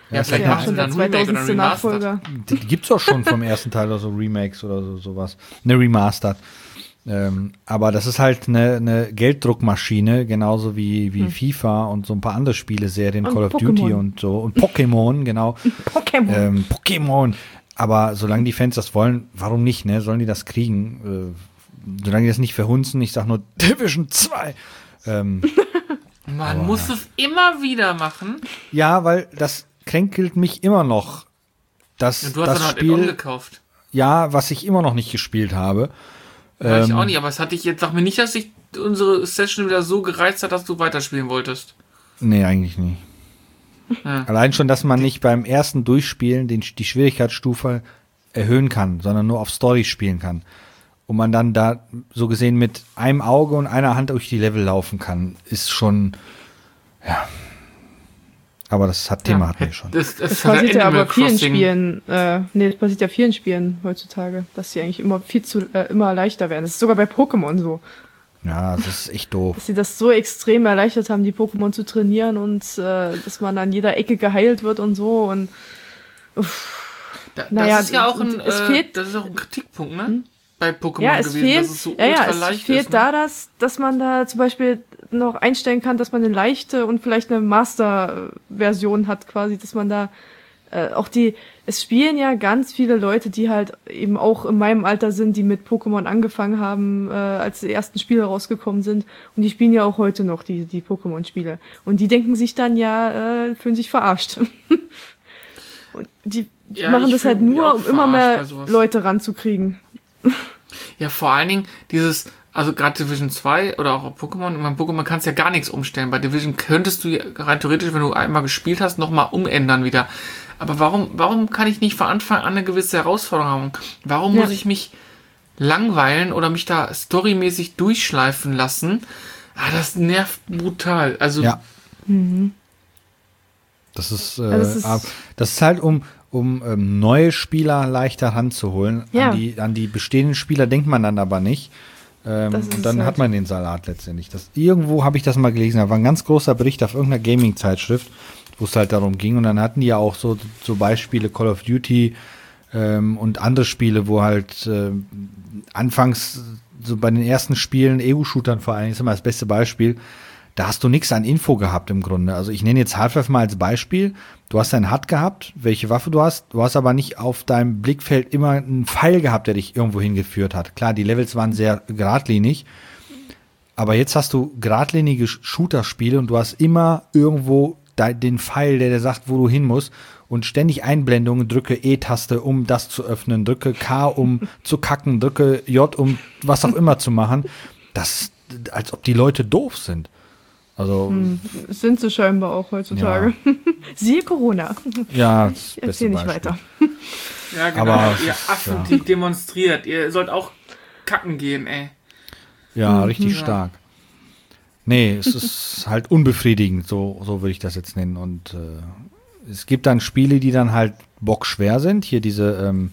Ja, vielleicht Ja, machen sie schon der dann ein Remake oder ein zweitausendste Remastered. Nachfolger. Die, die gibt's doch schon vom ersten Teil oder so Remakes oder so, sowas. Eine Remastered. Ähm, aber das ist halt eine, eine Gelddruckmaschine, genauso wie, wie hm. FIFA und so ein paar andere Spieleserien, und Call of Pokémon. Duty und so. Und Pokémon, genau. Pokémon. Ähm, Pokémon. Aber solange die Fans das wollen, warum nicht, ne? Sollen die das kriegen? Äh, solange die das nicht verhunzen, ich sag nur Division zwei. Ähm, Man aber, muss es immer wieder machen. ja, weil das kränkelt mich immer noch. Das, Und du hast das dann halt Spiel, Add-on gekauft. ja, was ich immer noch nicht gespielt habe. Ja, ich Ähm, auch nicht, aber es hatte ich jetzt, sag mir nicht, dass sich unsere Session wieder so gereizt hat, dass du weiterspielen wolltest. Nee, eigentlich nicht. Ja. Allein schon, dass man nicht beim ersten Durchspielen den, die Schwierigkeitsstufe erhöhen kann, sondern nur auf Story spielen kann. Und man dann da so gesehen mit einem Auge und einer Hand durch die Level laufen kann, ist schon, ja. Aber das hat Thema Ja, hatten wir schon. Das Das, das, passiert ja Animal aber vielen Crossing. Spielen, äh, nee, das passiert ja vielen Spielen heutzutage, dass sie eigentlich immer viel zu, äh, immer leichter werden. Das ist sogar bei Pokémon so, Ja, das ist echt doof. dass sie das so extrem erleichtert haben, die Pokémon zu trainieren und äh, dass man an jeder Ecke geheilt wird und so und uff. Da, das Naja, ist ja auch ein, es äh, fehlt- das ist auch ein Kritikpunkt, ne? Bei Pokémon Ja, es gewesen, fehlt, dass es so ja, ja, ultra es leicht fehlt ist. da, Ne? dass, dass man da zum Beispiel noch einstellen kann, dass man eine leichte und vielleicht eine Master-Version hat quasi, dass man da äh, auch die, es spielen ja ganz viele Leute, die halt eben auch in meinem Alter sind, die mit Pokémon angefangen haben, äh, als die ersten Spiele rausgekommen sind und die spielen ja auch heute noch die, die Pokémon-Spiele und die denken sich dann ja, äh, fühlen sich verarscht. Und die Ja, machen ich das halt fühl mich nur, auch um immer verarscht bei mehr sowas. Leute ranzukriegen. Ja, vor allen Dingen dieses, also gerade Division zwei oder auch Pokémon, in meinem Pokémon kannst du ja gar nichts umstellen. Bei Division könntest du ja rein theoretisch, wenn du einmal gespielt hast, nochmal umändern wieder. Aber warum, warum kann ich nicht von Anfang an eine gewisse Herausforderung haben? Warum Ja. muss ich mich langweilen oder mich da storymäßig durchschleifen lassen? Ah, das nervt brutal. Also, Ja. Das ist, äh, Also es ist- ab- das ist halt, um, um ähm, neue Spieler leichter ranzuholen. Ja. An, die, an die bestehenden Spieler denkt man dann aber nicht. Ähm, Das ist und dann halt- hat man den Salat letztendlich. Das, irgendwo habe ich das mal gelesen. Da war ein ganz großer Bericht auf irgendeiner Gaming-Zeitschrift, wo es halt darum ging. Und dann hatten die ja auch so, so Beispiele, Call of Duty ähm, und andere Spiele, wo halt äh, anfangs so bei den ersten Spielen, E U-Shootern vor allem, ist immer das beste Beispiel, da hast du nichts an Info gehabt im Grunde. Also ich nenne jetzt Half-Life mal als Beispiel. Du hast dein H U D gehabt, welche Waffe du hast. Du hast aber nicht auf deinem Blickfeld immer einen Pfeil gehabt, der dich irgendwo hingeführt hat. Klar, die Levels waren sehr geradlinig. Aber jetzt hast du geradlinige Shooter-Spiele und du hast immer irgendwo de- den Pfeil, der dir sagt, wo du hin musst. Und ständig Einblendungen, drücke E-Taste, um das zu öffnen, drücke K, um zu kacken, drücke J, um was auch immer zu machen. Das, als ob die Leute doof sind. Also, Hm, sind sie scheinbar auch heutzutage. Siehe Corona. ja, das Ich beste erzähl nicht Beispiel. weiter. ja, genau. Aber es ihr ist, Affen, ja. die demonstriert. Ihr sollt auch kacken gehen, ey. Ja, richtig Ja. stark. Nee, es ist halt unbefriedigend, so, so würde ich das jetzt nennen. Und äh, es gibt dann Spiele, die dann halt bockschwer sind. Hier diese ähm,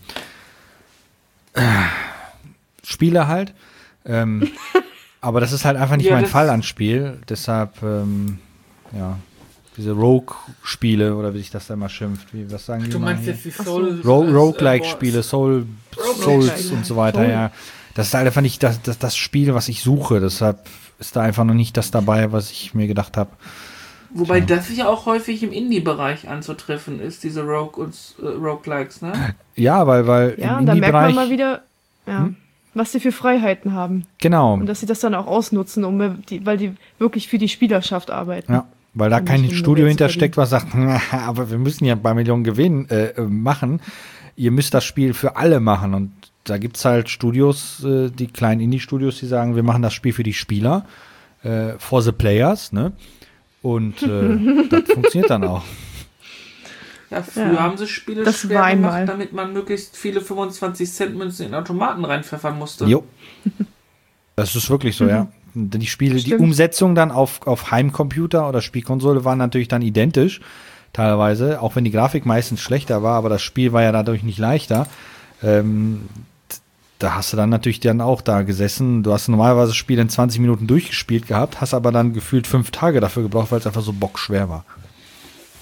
äh, Spiele halt. Ähm, aber das ist halt einfach nicht Ja, mein das- Fall an Spiel. Deshalb, ähm, ja, diese Rogue-Spiele oder wie sich das da immer schimpft. Wie, was sagen die Du immer meinst hier? jetzt die Ach so. Soul... Ro äh, Roguelike-Spiele, Soul, Souls Roguelike, und so weiter, Soul. ja. Das ist halt einfach nicht das, das, das Spiel, was ich suche. Deshalb ist da einfach noch nicht das dabei, was ich mir gedacht habe. Wobei das ja auch häufig im Indie-Bereich anzutreffen ist, diese Rogue und äh, Roguelikes, ne? Ja, weil, weil Ja, im und da merkt man Indie-Bereich, mal wieder, ja, Hm? was sie für Freiheiten haben. genau, Und dass sie das dann auch ausnutzen, um die, weil die wirklich für die Spielerschaft arbeiten. ja, weil da Und kein nicht, um Studio Geld zu hintersteckt, was sagt, aber wir müssen ja ein paar Millionen Gewinn äh, äh, machen. Ihr müsst das Spiel für alle machen. Und da gibt es halt Studios, äh, die kleinen Indie-Studios, die sagen, wir machen das Spiel für die Spieler, äh, for the players, ne? Und äh, das funktioniert dann auch. Ja, früher Ja, haben sie Spiele das schwer war gemacht, einmal. damit man möglichst viele fünfundzwanzig Cent Münzen in den Automaten reinpfeffern musste. Jo. Das ist wirklich so, ja. Die Spiele, die Stimmt. Umsetzung dann auf, auf Heimcomputer oder Spielkonsole waren natürlich dann identisch, teilweise, auch wenn die Grafik meistens schlechter war, aber das Spiel war ja dadurch nicht leichter. Ähm, da hast du dann natürlich dann auch da gesessen. Du hast normalerweise das Spiel in zwanzig Minuten durchgespielt gehabt, hast aber dann gefühlt fünf Tage dafür gebraucht, weil es einfach so bockschwer war.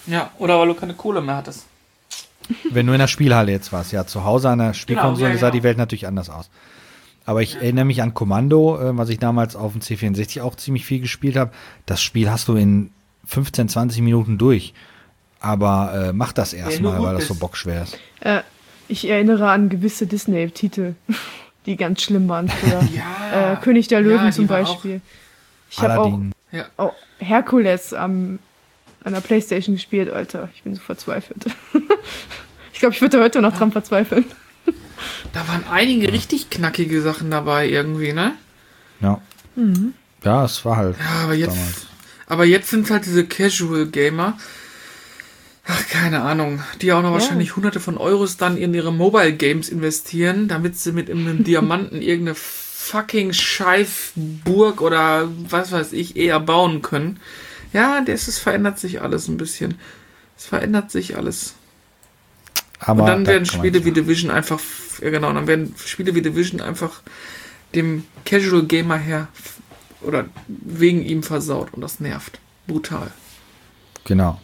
Ja, oder weil du keine Kohle mehr hattest. Wenn du in der Spielhalle jetzt warst, ja, zu Hause an der Spielkonsole Genau, ja, sah ja. die Welt natürlich anders aus. Aber ich erinnere mich an Kommando, äh, was ich damals auf dem C vierundsechzig auch ziemlich viel gespielt habe. Das Spiel hast du in fünfzehn, zwanzig Minuten durch. Aber äh, mach das erstmal, gut weil das bist. so bockschwer ist. Äh, ich erinnere an gewisse Disney-Titel, die ganz schlimm waren früher. Ja. Äh, König der Löwen Ja, die zum war Beispiel. Ich habe auch, Aladdin. Ja. auch Herkules am, an der Playstation gespielt, Alter. Ich bin so verzweifelt. Ich glaube, ich würde heute noch dran verzweifeln. Da waren einige richtig knackige Sachen dabei irgendwie, ne? Ja. Ja, es war halt Ja, aber jetzt, damals. aber jetzt sind halt diese Casual Gamer. Ach, keine Ahnung. Die auch noch Ja. wahrscheinlich hunderte von Euros dann in ihre Mobile Games investieren, damit sie mit einem Diamanten irgendeine fucking Scheifburg oder was weiß ich eher bauen können. Ja, das ist, verändert sich alles ein bisschen. Es verändert sich alles. Aber Und dann da werden kann man Spiele nicht wie Division einfach, ja genau, dann werden Spiele wie Division einfach dem Casual Gamer her oder wegen ihm versaut und das nervt. Brutal. Genau.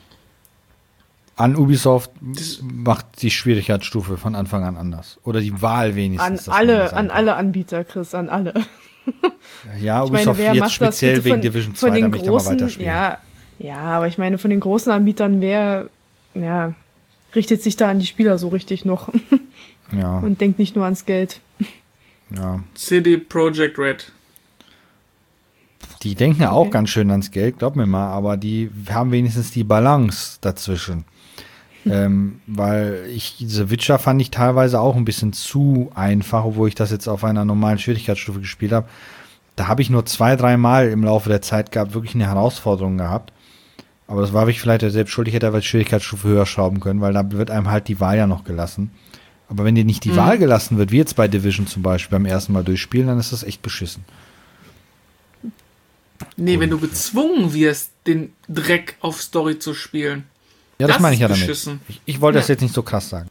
An Ubisoft Das- macht die Schwierigkeitsstufe von Anfang an anders. Oder die Wahl An wenigstens. dass man alle, das an einfach- alle Anbieter, Chris, an alle. Ja, Ich meine, Ubisoft wer jetzt macht das speziell bitte wegen von, Division von zwei, den damit ich da mal großen, weiterspielen. ja, ja, aber ich meine, von den großen Anbietern, wer, ja, richtet sich da an die Spieler so richtig noch Ja, und denkt nicht nur ans Geld. ja. C D Projekt Red. Die denken ja auch Okay. ganz schön ans Geld, glaub mir mal, aber die haben wenigstens die Balance dazwischen. ähm, weil ich, diese Witcher fand ich teilweise auch ein bisschen zu einfach, obwohl ich das jetzt auf einer normalen Schwierigkeitsstufe gespielt habe. Da habe ich nur zwei, dreimal im Laufe der Zeit gehabt, wirklich eine Herausforderung gehabt. Aber das war ich vielleicht ja selbst schuld, ich hätte aber die Schwierigkeitsstufe höher schrauben können, weil da wird einem halt die Wahl ja noch gelassen. Aber wenn dir nicht die Mhm. Wahl gelassen wird, wie jetzt bei Division zum Beispiel beim ersten Mal durchspielen, dann ist das echt beschissen. Nee, wenn du gezwungen wirst, den Dreck auf Story zu spielen. Ja, das, Das meine ich ja ist damit. beschissen. Ich, ich wollte das Ja. jetzt nicht so krass sagen.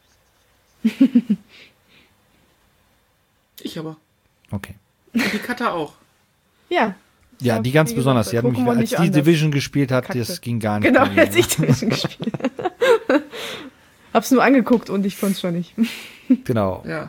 Ich aber. Okay. Und die Kata auch. Ja. Ja, Ja, die ganz wie besonders. Die gesagt, hat mich, Pokémon als nicht die anders. Division gespielt hat, Kackte. das ging gar nicht. Genau, bei mir. jetzt ich Division gespielt. Hab's nur angeguckt und ich konnte schon nicht. Genau. Ja.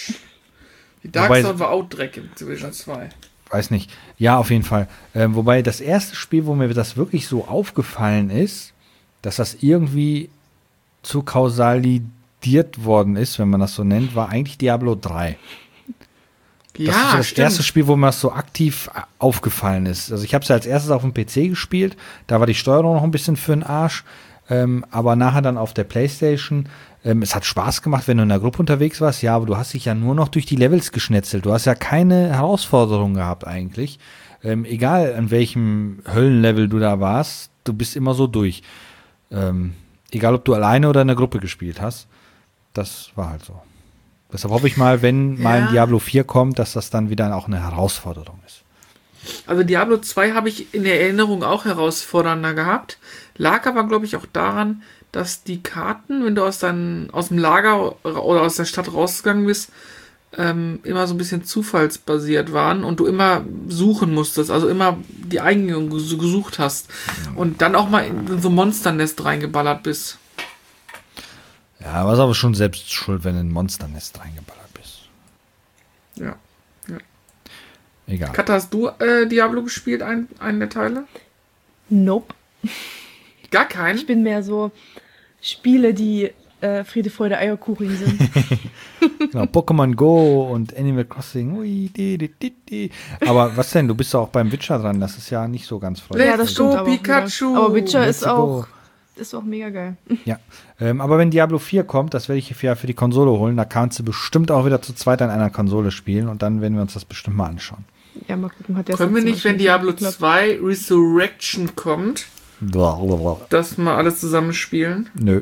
Die Dark Wobei- Zone war auch Dreck in Division zwei. Weiß nicht. Ja, auf jeden Fall. Ähm, wobei das erste Spiel, wo mir das wirklich so aufgefallen ist, dass das irgendwie zu kausalidiert worden ist, wenn man das so nennt, war eigentlich Diablo drei. Das ist Ja, so das stimmt. erste Spiel, wo mir das so aktiv äh, aufgefallen ist. Also ich habe es ja als erstes auf dem P C gespielt, da war die Steuerung noch ein bisschen für den Arsch, ähm, aber nachher dann auf der Playstation. Ähm, es hat Spaß gemacht, wenn du in der Gruppe unterwegs warst, ja, aber du hast dich ja nur noch durch die Levels geschnetzelt. Du hast ja keine Herausforderung gehabt eigentlich. Ähm, egal an welchem Höllenlevel du da warst, du bist immer so durch. Ähm, egal, ob du alleine oder in der Gruppe gespielt hast. Das war halt so. Deshalb hoffe ich mal, wenn mal ein Ja. Diablo vier kommt, dass das dann wieder auch eine Herausforderung ist. Also Diablo zwei habe ich in der Erinnerung auch herausfordernder gehabt. Lag aber, glaube ich, auch daran, dass die Karten, wenn du aus, dein, aus dem Lager oder aus der Stadt rausgegangen bist, ähm, immer so ein bisschen zufallsbasiert waren und du immer suchen musstest, also immer die Eingang ges- gesucht hast und dann auch mal in so ein Monsternest reingeballert bist. Ja, aber ist aber schon selbst schuld, wenn du in ein Monsternest reingeballert bist. Ja. Egal. Katha, hast du äh, Diablo gespielt, ein, einen der Teile? Nope. Gar keinen? Ich bin mehr so Spiele, die äh, Friede, Freude, Eierkuchen sind. Genau, Pokémon Go und Animal Crossing. Ui, di, di, di, di. Aber was denn? Du bist doch auch beim Witcher dran. Das ist ja nicht so ganz freundlich. Let's ja, das stimmt. go, aber, auch Pikachu! wieder. aber Witcher Let's ist go. auch, ist auch mega geil. Ja, ähm, aber wenn Diablo vier kommt, das werde ich ja für die Konsole holen, da kannst du bestimmt auch wieder zu zweit an einer Konsole spielen und dann werden wir uns das bestimmt mal anschauen. Ja, mal gucken, hat der Können wir nicht, wenn Diablo zwei Resurrection kommt, das mal alles zusammen spielen? Nö.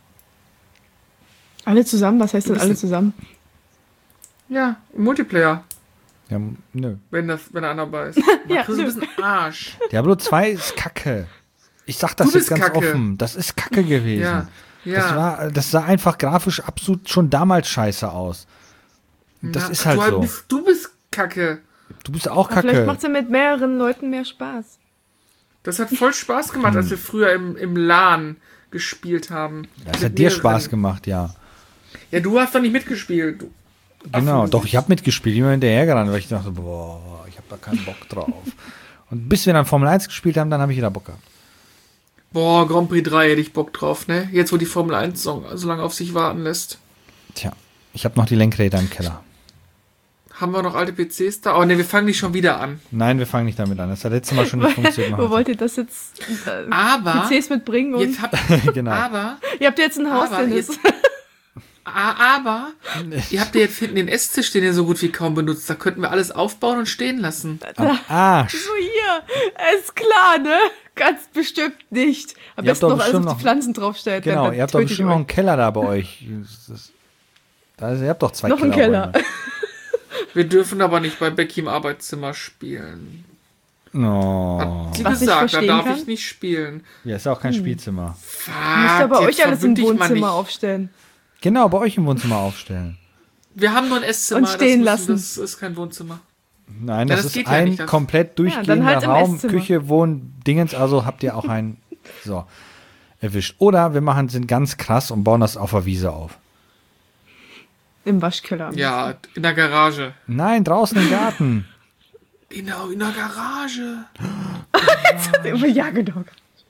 Alle zusammen? Was heißt denn Du bist alle ein- zusammen? Ja, im Multiplayer, Ja, nö. wenn, das, wenn er dabei ist. Ja, Chris, du bist ein Arsch. Diablo zwei ist Kacke. Ich sag das Du jetzt bist ganz Kacke. offen. Das ist Kacke gewesen. Ja, ja. Das, war, das sah einfach grafisch absolut schon damals scheiße aus. Das Na, ist halt du, so. Bist, du bist Kacke. Du bist auch Aber vielleicht Kacke. macht es ja mit mehreren Leuten mehr Spaß. Das hat voll Spaß gemacht, Hm. als wir früher im, im LAN gespielt haben. Das Mit hat dir mehreren. Spaß gemacht, ja. Ja, du hast doch nicht mitgespielt. Du. Genau, Affen. doch, ich habe mitgespielt, immer hinterhergerannt, weil ich dachte, boah, ich habe da keinen Bock drauf. Und bis wir dann Formel eins gespielt haben, dann habe ich wieder Bock gehabt. Boah, Grand Prix drei hätte ich Bock drauf, ne? Jetzt, wo die Formel eins so, so lange auf sich warten lässt. Tja, ich habe noch die Lenkräder im Keller. Haben wir noch alte P Cs da? Oh ne, wir fangen nicht schon wieder an. Nein, wir fangen nicht damit an. Das hat letztes Mal schon nicht funktioniert. Wo wollt ihr das jetzt äh, Aber P Cs mitbringen? Und Jetzt habt, Genau. aber, ihr habt jetzt ein Haus, aber, Dennis. jetzt, a- aber, ihr habt ja jetzt hinten den Esstisch, den ihr so gut wie kaum benutzt. Da könnten wir alles aufbauen und stehen lassen. Am Arsch. So hier, ist klar, ne? Ganz bestimmt nicht. Am Ihr habt besten doch noch alles bestimmt auf noch- die Pflanzen draufstellt. Genau, dann ihr habt doch töte ich bestimmt noch euch. einen Keller da bei euch. Das ist, also, ihr habt doch zwei Noch einen Kellerräume. Keller. Wir dürfen aber nicht bei Becky im Arbeitszimmer spielen. No. Hat sie Was ich gesagt, da verstehen darf kann? ich nicht spielen. Ja, ist ja auch kein Spielzimmer. Fuck, Müsst ihr bei jetzt euch alles im verwünde ich mal Wohnzimmer nicht. aufstellen. Genau, bei euch im Wohnzimmer aufstellen. Wir haben nur ein Esszimmer. Und stehen das lassen. Müssen, das ist kein Wohnzimmer. Nein, Ja, das, das ist geht ja ein nicht, das- komplett durchgehender dann halt im Raum, Esszimmer. Küche, Wohn, Dingens, also habt ihr auch einen, so, erwischt. Oder wir machen, sind ganz krass und bauen das auf der Wiese auf. Im Waschkeller. Ja, in der Garage. Nein, draußen im Garten. In der, in der Garage. Ja, genau.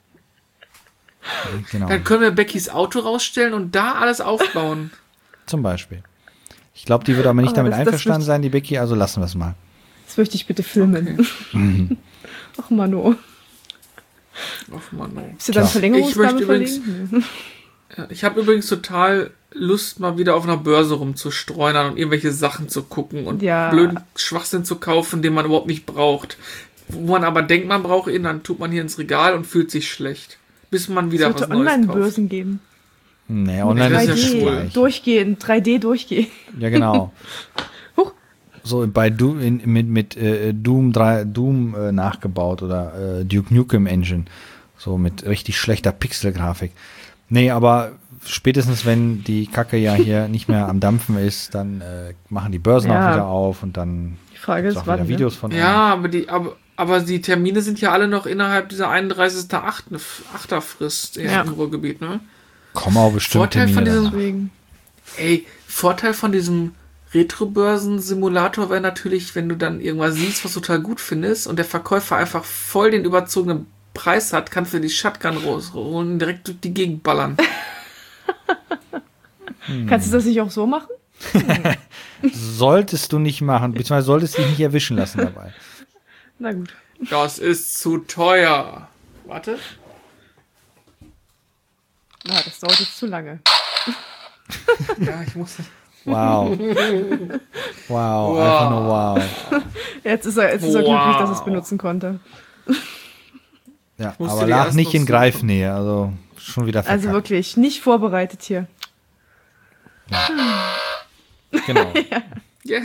Genau, Dann können wir Beckys Auto rausstellen und da alles aufbauen. zum Beispiel. Ich glaube, die wird aber nicht Aber damit das- das einverstanden wird- sein, die Becky, also lassen wir es mal. Das möchte ich bitte filmen. Ach, Mano. Ach Mann, oh. Bist du dann Tja. Verlängerungskabel Ich möchte übrigens- verlegen? Nee. Ja, ich habe übrigens total Lust, mal wieder auf einer Börse rumzustreunern und irgendwelche Sachen zu gucken und Ja. blöden Schwachsinn zu kaufen, den man überhaupt nicht braucht. Wo man aber denkt, man braucht ihn, dann tut man hier ins Regal und fühlt sich schlecht. Bis man wieder Es was sollte Neues kauft. Online-Börsen geben. Nee, online Das ist ist es ja schwul. gleich. Durchgehen, drei D durchgehen. Ja, genau. Huch. So bei Doom, in, mit, mit äh, Doom drei, Doom äh, nachgebaut oder äh, Duke Nukem Engine. So mit richtig schlechter Pixelgrafik. Nee, aber spätestens wenn die Kacke ja hier nicht mehr am Dampfen ist, dann äh, machen die Börsen Ja. auch wieder auf und dann Die Frage gibt's ist, auch wieder wann, ne? Videos von Ja, aber die, aber, aber die Termine sind ja alle noch innerhalb dieser einunddreißigsten achter Frist Ja. im Ruhrgebiet, ne? kommen auch bestimmt Vorteil von Termine diesem- danach. Deswegen. Ey, Vorteil von diesem Retro-Börsen-Simulator wäre natürlich, wenn du dann irgendwas siehst, was du total gut findest und der Verkäufer einfach voll den überzogenen Preis hat, kannst du die Shotgun rausholen und direkt durch die Gegend ballern. Kannst du das nicht auch so machen? Solltest du nicht machen, beziehungsweise solltest dich nicht erwischen lassen dabei. Na gut. Das ist zu teuer. Warte. Ja, das dauert jetzt zu lange. Ja, ich muss. Wow. Wow, einfach nur wow. Jetzt ist er, jetzt ist er Wow. glücklich, dass er es benutzen konnte. Ja, musste aber die lag erst nicht noch in suchen. Greifnähe, also schon wieder verkackt. Also wirklich, nicht vorbereitet hier. Genau. Ja.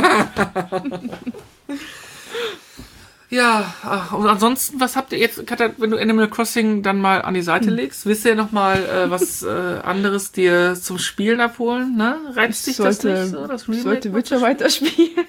Ja, ach, und ansonsten, was habt ihr jetzt, Katja, wenn du Animal Crossing dann mal an die Seite legst, willst du ja noch mal äh, was äh, anderes dir zum Spielen abholen, ne? Reizt dich das sollte, nicht so, das ich Remake sollte mal Witcher zu weiterspielen.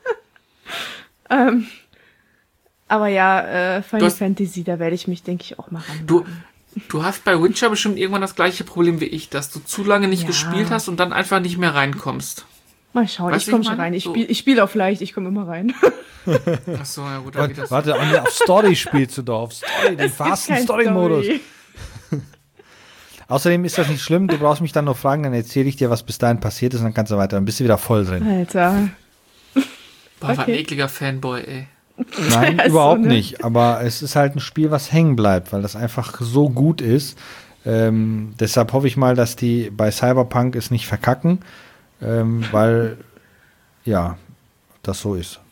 ähm, aber ja, äh, Final Du hast- Fantasy, da werde ich mich, denke ich, auch mal ran. Du, du hast bei Witcher bestimmt irgendwann das gleiche Problem wie ich, dass du zu lange nicht Ja. gespielt hast und dann einfach nicht mehr reinkommst. Mal schauen, Weißt ich du, komme ich schon meine? rein. Ich So. spiele ich spiel auf leicht, ich komme immer rein. Achso, ja gut, dann geht das. Warte, warte, auf Story spielst du doch, auf Story, den fasten Kein Story-Modus. Story. Außerdem ist das nicht schlimm, du brauchst mich dann nur fragen, dann erzähle ich dir, was bis dahin passiert ist und dann kannst du weiter, dann bist du wieder voll drin. Alter. Boah, war ein Okay. ekliger Fanboy, ey. Nein, Ja, so, überhaupt ne? nicht, aber es ist halt ein Spiel, was hängen bleibt, weil das einfach so gut ist. Ähm, deshalb hoffe ich mal, dass die bei Cyberpunk es nicht verkacken, ähm, weil, ja, das so ist.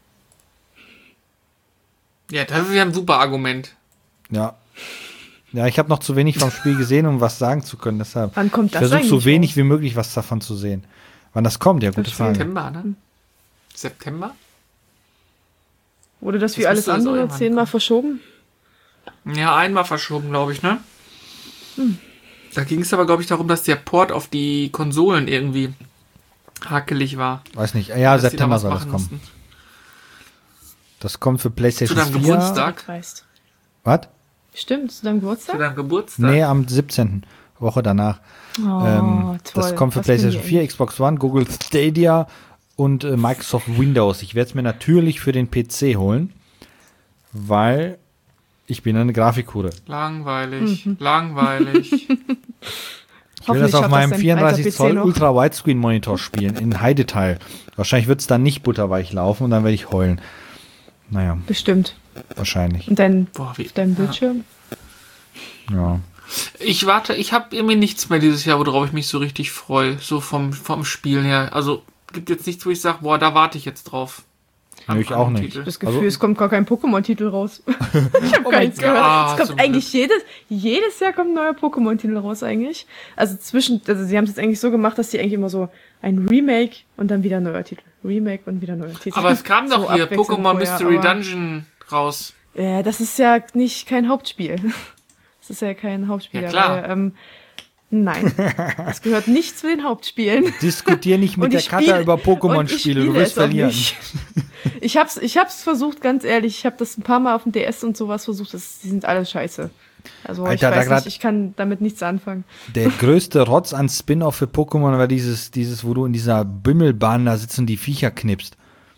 Ja, das ist ja ein super Argument. Ja. Ja, ich habe noch zu wenig vom Spiel gesehen, um was sagen zu können. Deshalb Wann kommt ich das versuche so eigentlich wenig raus? wie möglich was davon zu sehen. Wann das kommt, ja, gute Frage. September, ne? September? Wurde das wie Das alles müsste jetzt andere irgendwann zehnmal kommen. verschoben? Ja, einmal verschoben, glaube ich, ne? Da ging es aber, glaube ich, darum, dass der Port auf die Konsolen irgendwie hakelig war. Weiß nicht. Ja, Dass die da September was soll das machen kommen. mussten. Das kommt für Zu PlayStation deinem vier. Geburtstag? Weißt. Was? Stimmt, zu deinem Geburtstag? Zu deinem Geburtstag? Nee, am siebzehnten Woche danach. Oh, ähm, toll. Das kommt für Was bin PlayStation ich vier, Xbox One, Google Stadia und äh, Microsoft Windows. Ich werde es mir natürlich für den P C holen, weil ich bin eine Grafikhure. Langweilig, mhm. langweilig. Ich will das auf meinem vierunddreißig Zoll Ultra Widescreen Monitor spielen, in High Detail. Wahrscheinlich wird es dann nicht butterweich laufen und dann werde ich heulen. Naja. Bestimmt. Wahrscheinlich. Und dein, Boah, wie, dein Bildschirm? Ja. ja. Ich warte, ich habe irgendwie nichts mehr dieses Jahr, worauf ich mich so richtig freue. So vom, vom Spielen her. Also gibt jetzt nichts, wo ich sage, boah, da warte ich jetzt drauf. Nö, ich auch nicht. Ich habe das Gefühl, also, es kommt gar kein Pokémon-Titel raus. Ich habe oh gar nichts gehört. Ah, Es kommt eigentlich jedes, jedes Jahr kommt ein neuer Pokémon-Titel raus eigentlich. Also zwischen, also sie haben es jetzt eigentlich so gemacht, dass sie eigentlich immer so ein Remake und dann wieder ein neuer Titel. Remake und wieder ein neuer Titel. Aber es kam doch so hier Pokémon Mystery aber, Dungeon raus. Ja, das ist ja nicht kein Hauptspiel. Das ist ja kein Hauptspiel. Ja, klar. Weil, ähm, nein, das gehört nicht zu den Hauptspielen. Diskutier nicht mit der Katha über Pokémon-Spiele, du wirst verlieren. Ich hab's, ich hab's versucht, ganz ehrlich, ich habe das ein paar Mal auf dem D S und sowas versucht, das, die sind alle scheiße. Also Alter, ich weiß da nicht, ich kann damit nichts anfangen. Der größte Rotz an Spin-Off für Pokémon war dieses, dieses, wo du in dieser Bimmelbahn da sitzt und die Viecher knipst.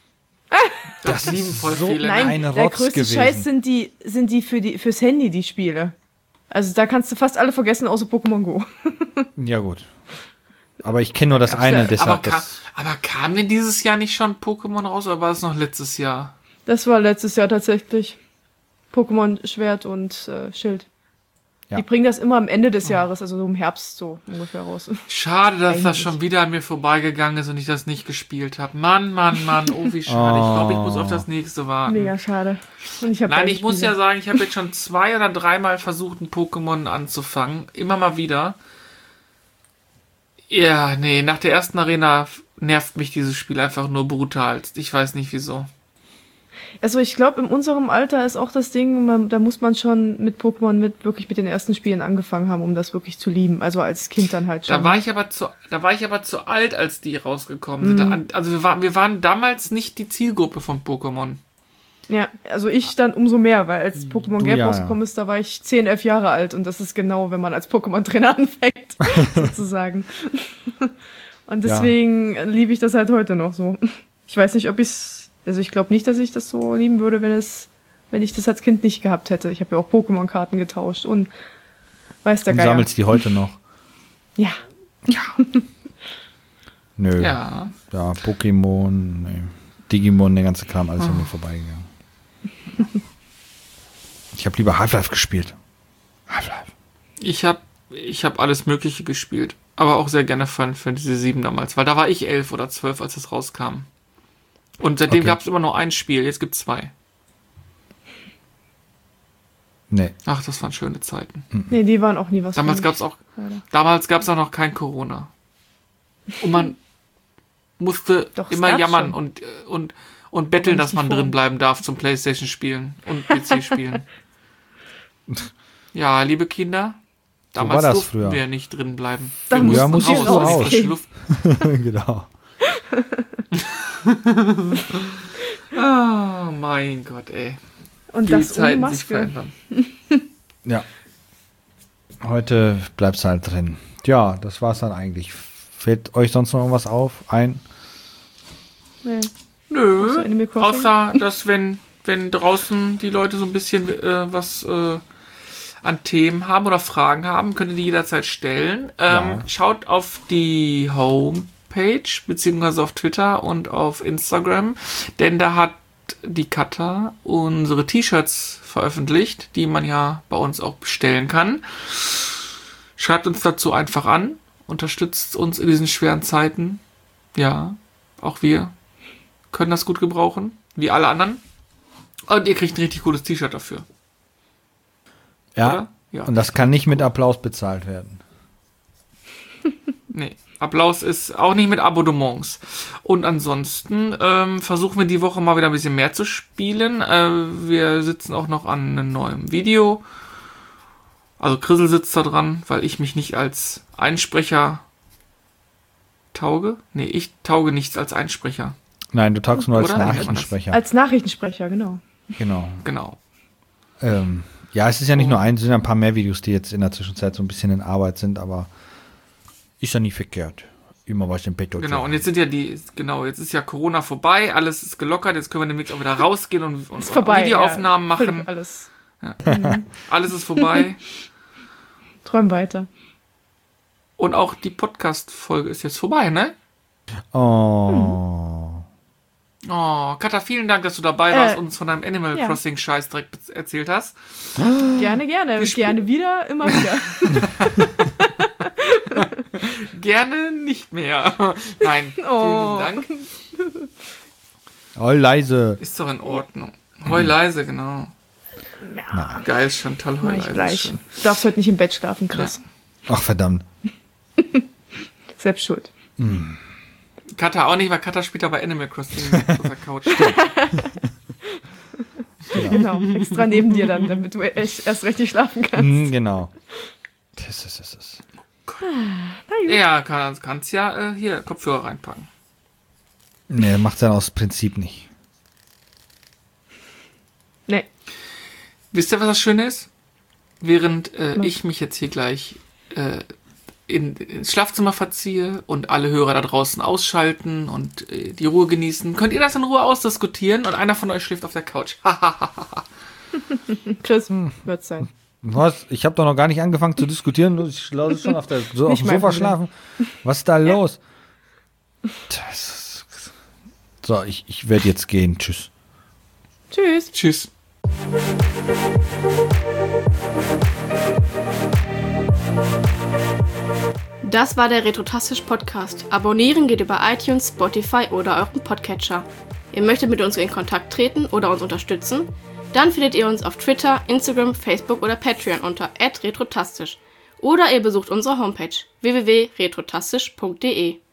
Das, das lieben voll so viele. Nein, ein Rotz der größte gewesen. Scheiß sind die, sind die für die fürs Handy, die Spiele. Also da kannst du fast alle vergessen, außer Pokémon Go. Ja gut. Aber ich kenne nur das eine, deshalb. Aber, kam, das aber kam denn dieses Jahr nicht schon Pokémon raus, oder war das noch letztes Jahr? Das war letztes Jahr tatsächlich. Pokémon Schwert und äh, Schild. Ja. Die bringen das immer am Ende des Jahres, also so im Herbst so ungefähr raus. Schade, dass Eigentlich. das schon wieder an mir vorbeigegangen ist und ich das nicht gespielt habe. Mann, Mann, Mann, oh wie schade. Ich glaube, ich muss auf das nächste warten. Mega schade. Und ich hab Nein, ich muss ja sagen, ich habe jetzt schon zwei oder dreimal versucht, ein Pokémon anzufangen. Immer mal wieder. Ja, nee, nach der ersten Arena nervt mich dieses Spiel einfach nur brutal. Ich weiß nicht wieso. Also ich glaube, in unserem Alter ist auch das Ding, man, da muss man schon mit Pokémon mit wirklich mit den ersten Spielen angefangen haben, um das wirklich zu lieben. Also als Kind dann halt schon. Da war ich aber zu, da war ich aber zu alt, als die rausgekommen sind. Mhm. Also wir waren, wir waren damals nicht die Zielgruppe von Pokémon. Ja, also ich dann umso mehr, weil als Pokémon Du Gelb ja, rausgekommen ist, da war ich zehn, elf Jahre alt und das ist genau, wenn man als Pokémon-Trainer anfängt, sozusagen. Und deswegen ja. liebe ich das halt heute noch so. Ich weiß nicht, ob ich es Also ich glaube nicht, dass ich das so lieben würde, wenn es, wenn ich das als Kind nicht gehabt hätte. Ich habe ja auch Pokémon-Karten getauscht und weiß der Und Geier. sammelst die heute noch? Ja. Ja. Nö. Ja. Ja, Pokémon, nee. Digimon, der ganze Kram, alles oh. an mir vorbeigegangen. Ich habe lieber Half-Life gespielt. Half-Life. Ich habe ich hab alles Mögliche gespielt. Aber auch sehr gerne Final Fantasy sieben damals. Weil da war ich elf oder zwölf, als es rauskam. Und seitdem okay. gab es immer nur ein Spiel, jetzt gibt es zwei. Nee. Ach, das waren schöne Zeiten. Nee, die waren auch nie was. Damals gab es auch, damals gab's auch noch kein Corona. Und man musste Doch, immer jammern und, und, und betteln, dass man drin bleiben darf zum PlayStation spielen und P C spielen. Ja, liebe Kinder, damals so durften früher. wir nicht drin bleiben. Da wir mussten mussten raus, raus. raus. raus. Genau. Oh mein Gott, ey. Und die das ohne Zeiten Maske. sich verändern. Ja. Heute bleibt's halt drin. Ja, das war's dann eigentlich. Fällt euch sonst noch irgendwas auf? Ein? Nee. Nö. Außer, dass wenn, wenn draußen die Leute so ein bisschen äh, was äh, an Themen haben oder Fragen haben, könnt ihr die jederzeit stellen. Ähm, Ja. Schaut auf die Homepage, beziehungsweise auf Twitter und auf Instagram, denn da hat die Katha unsere T-Shirts veröffentlicht, die man ja bei uns auch bestellen kann. Schreibt uns dazu einfach an, unterstützt uns in diesen schweren Zeiten. Ja, auch wir können das gut gebrauchen, wie alle anderen. Und ihr kriegt ein richtig cooles T-Shirt dafür. Ja. Oder? Ja. Und das kann nicht mit Applaus bezahlt werden. Nee, Applaus ist auch nicht mit Abonnements. Und ansonsten ähm, versuchen wir die Woche mal wieder ein bisschen mehr zu spielen. Äh, wir sitzen auch noch an einem neuen Video. Also Chrisel sitzt da dran, weil ich mich nicht als Einsprecher tauge. Nee, ich tauge nichts als Einsprecher. Nein, du taugst nur als Oder? Nachrichtensprecher. Als Nachrichtensprecher, genau. Genau. Genau. Ähm, Ja, es ist ja nicht nur ein, es sind ein paar mehr Videos, die jetzt in der Zwischenzeit so ein bisschen in Arbeit sind, aber ist ja nie verkehrt. Immer was im Bett. Genau, und jetzt sind ja die, genau, jetzt ist ja Corona vorbei, alles ist gelockert, jetzt können wir demnächst auch wieder rausgehen und, und vorbei, Videoaufnahmen ja, machen. Alles. Ja. Mhm. Alles ist vorbei. Träum weiter. Und auch die Podcast-Folge ist jetzt vorbei, ne? Oh. Oh, Katha, vielen Dank, dass du dabei warst Äh, und uns von deinem Animal ja. Crossing-Scheiß direkt erzählt hast. Gerne, gerne. Wir Gerne wieder, immer wieder. Gerne nicht mehr. Nein, Oh. vielen Dank. Oh, leise. Ist doch in Ordnung. Heul leise, genau. Ja, Geil, Chantal, heul mach ich leise. gleich. Schön. Du darfst heute nicht im Bett schlafen, Chris. Ach, verdammt. Selbst schuld. Katha auch nicht, weil Katha spielt ja bei Animal Crossing auf der Couch. Genau. Extra neben dir dann, damit du echt erst richtig schlafen kannst. Mhm, genau. Das ist es. Ja, kann, kannst ja äh, hier Kopfhörer reinpacken. Nee, macht er aus Prinzip nicht. Nee. Wisst ihr, was das Schöne ist? Während äh, Was? ich mich jetzt hier gleich äh, in, ins Schlafzimmer verziehe und alle Hörer da draußen ausschalten und äh, die Ruhe genießen, könnt ihr das in Ruhe ausdiskutieren und einer von euch schläft auf der Couch. Chris, wird's sein. Was? Ich habe doch noch gar nicht angefangen zu diskutieren. Ich lasse schon auf, der, so auf Nicht dem mein Sofa Problem. schlafen. Was ist da los? Das ist, so, ich, ich werde jetzt gehen. Tschüss. Tschüss. Tschüss. Das war der Retrotastisch Podcast. Abonnieren geht über iTunes, Spotify oder euren Podcatcher. Ihr möchtet mit uns in Kontakt treten oder uns unterstützen? Dann findet ihr uns auf Twitter, Instagram, Facebook oder Patreon unter at retrotastisch. Oder ihr besucht unsere Homepage w w w punkt retrotastisch punkt de.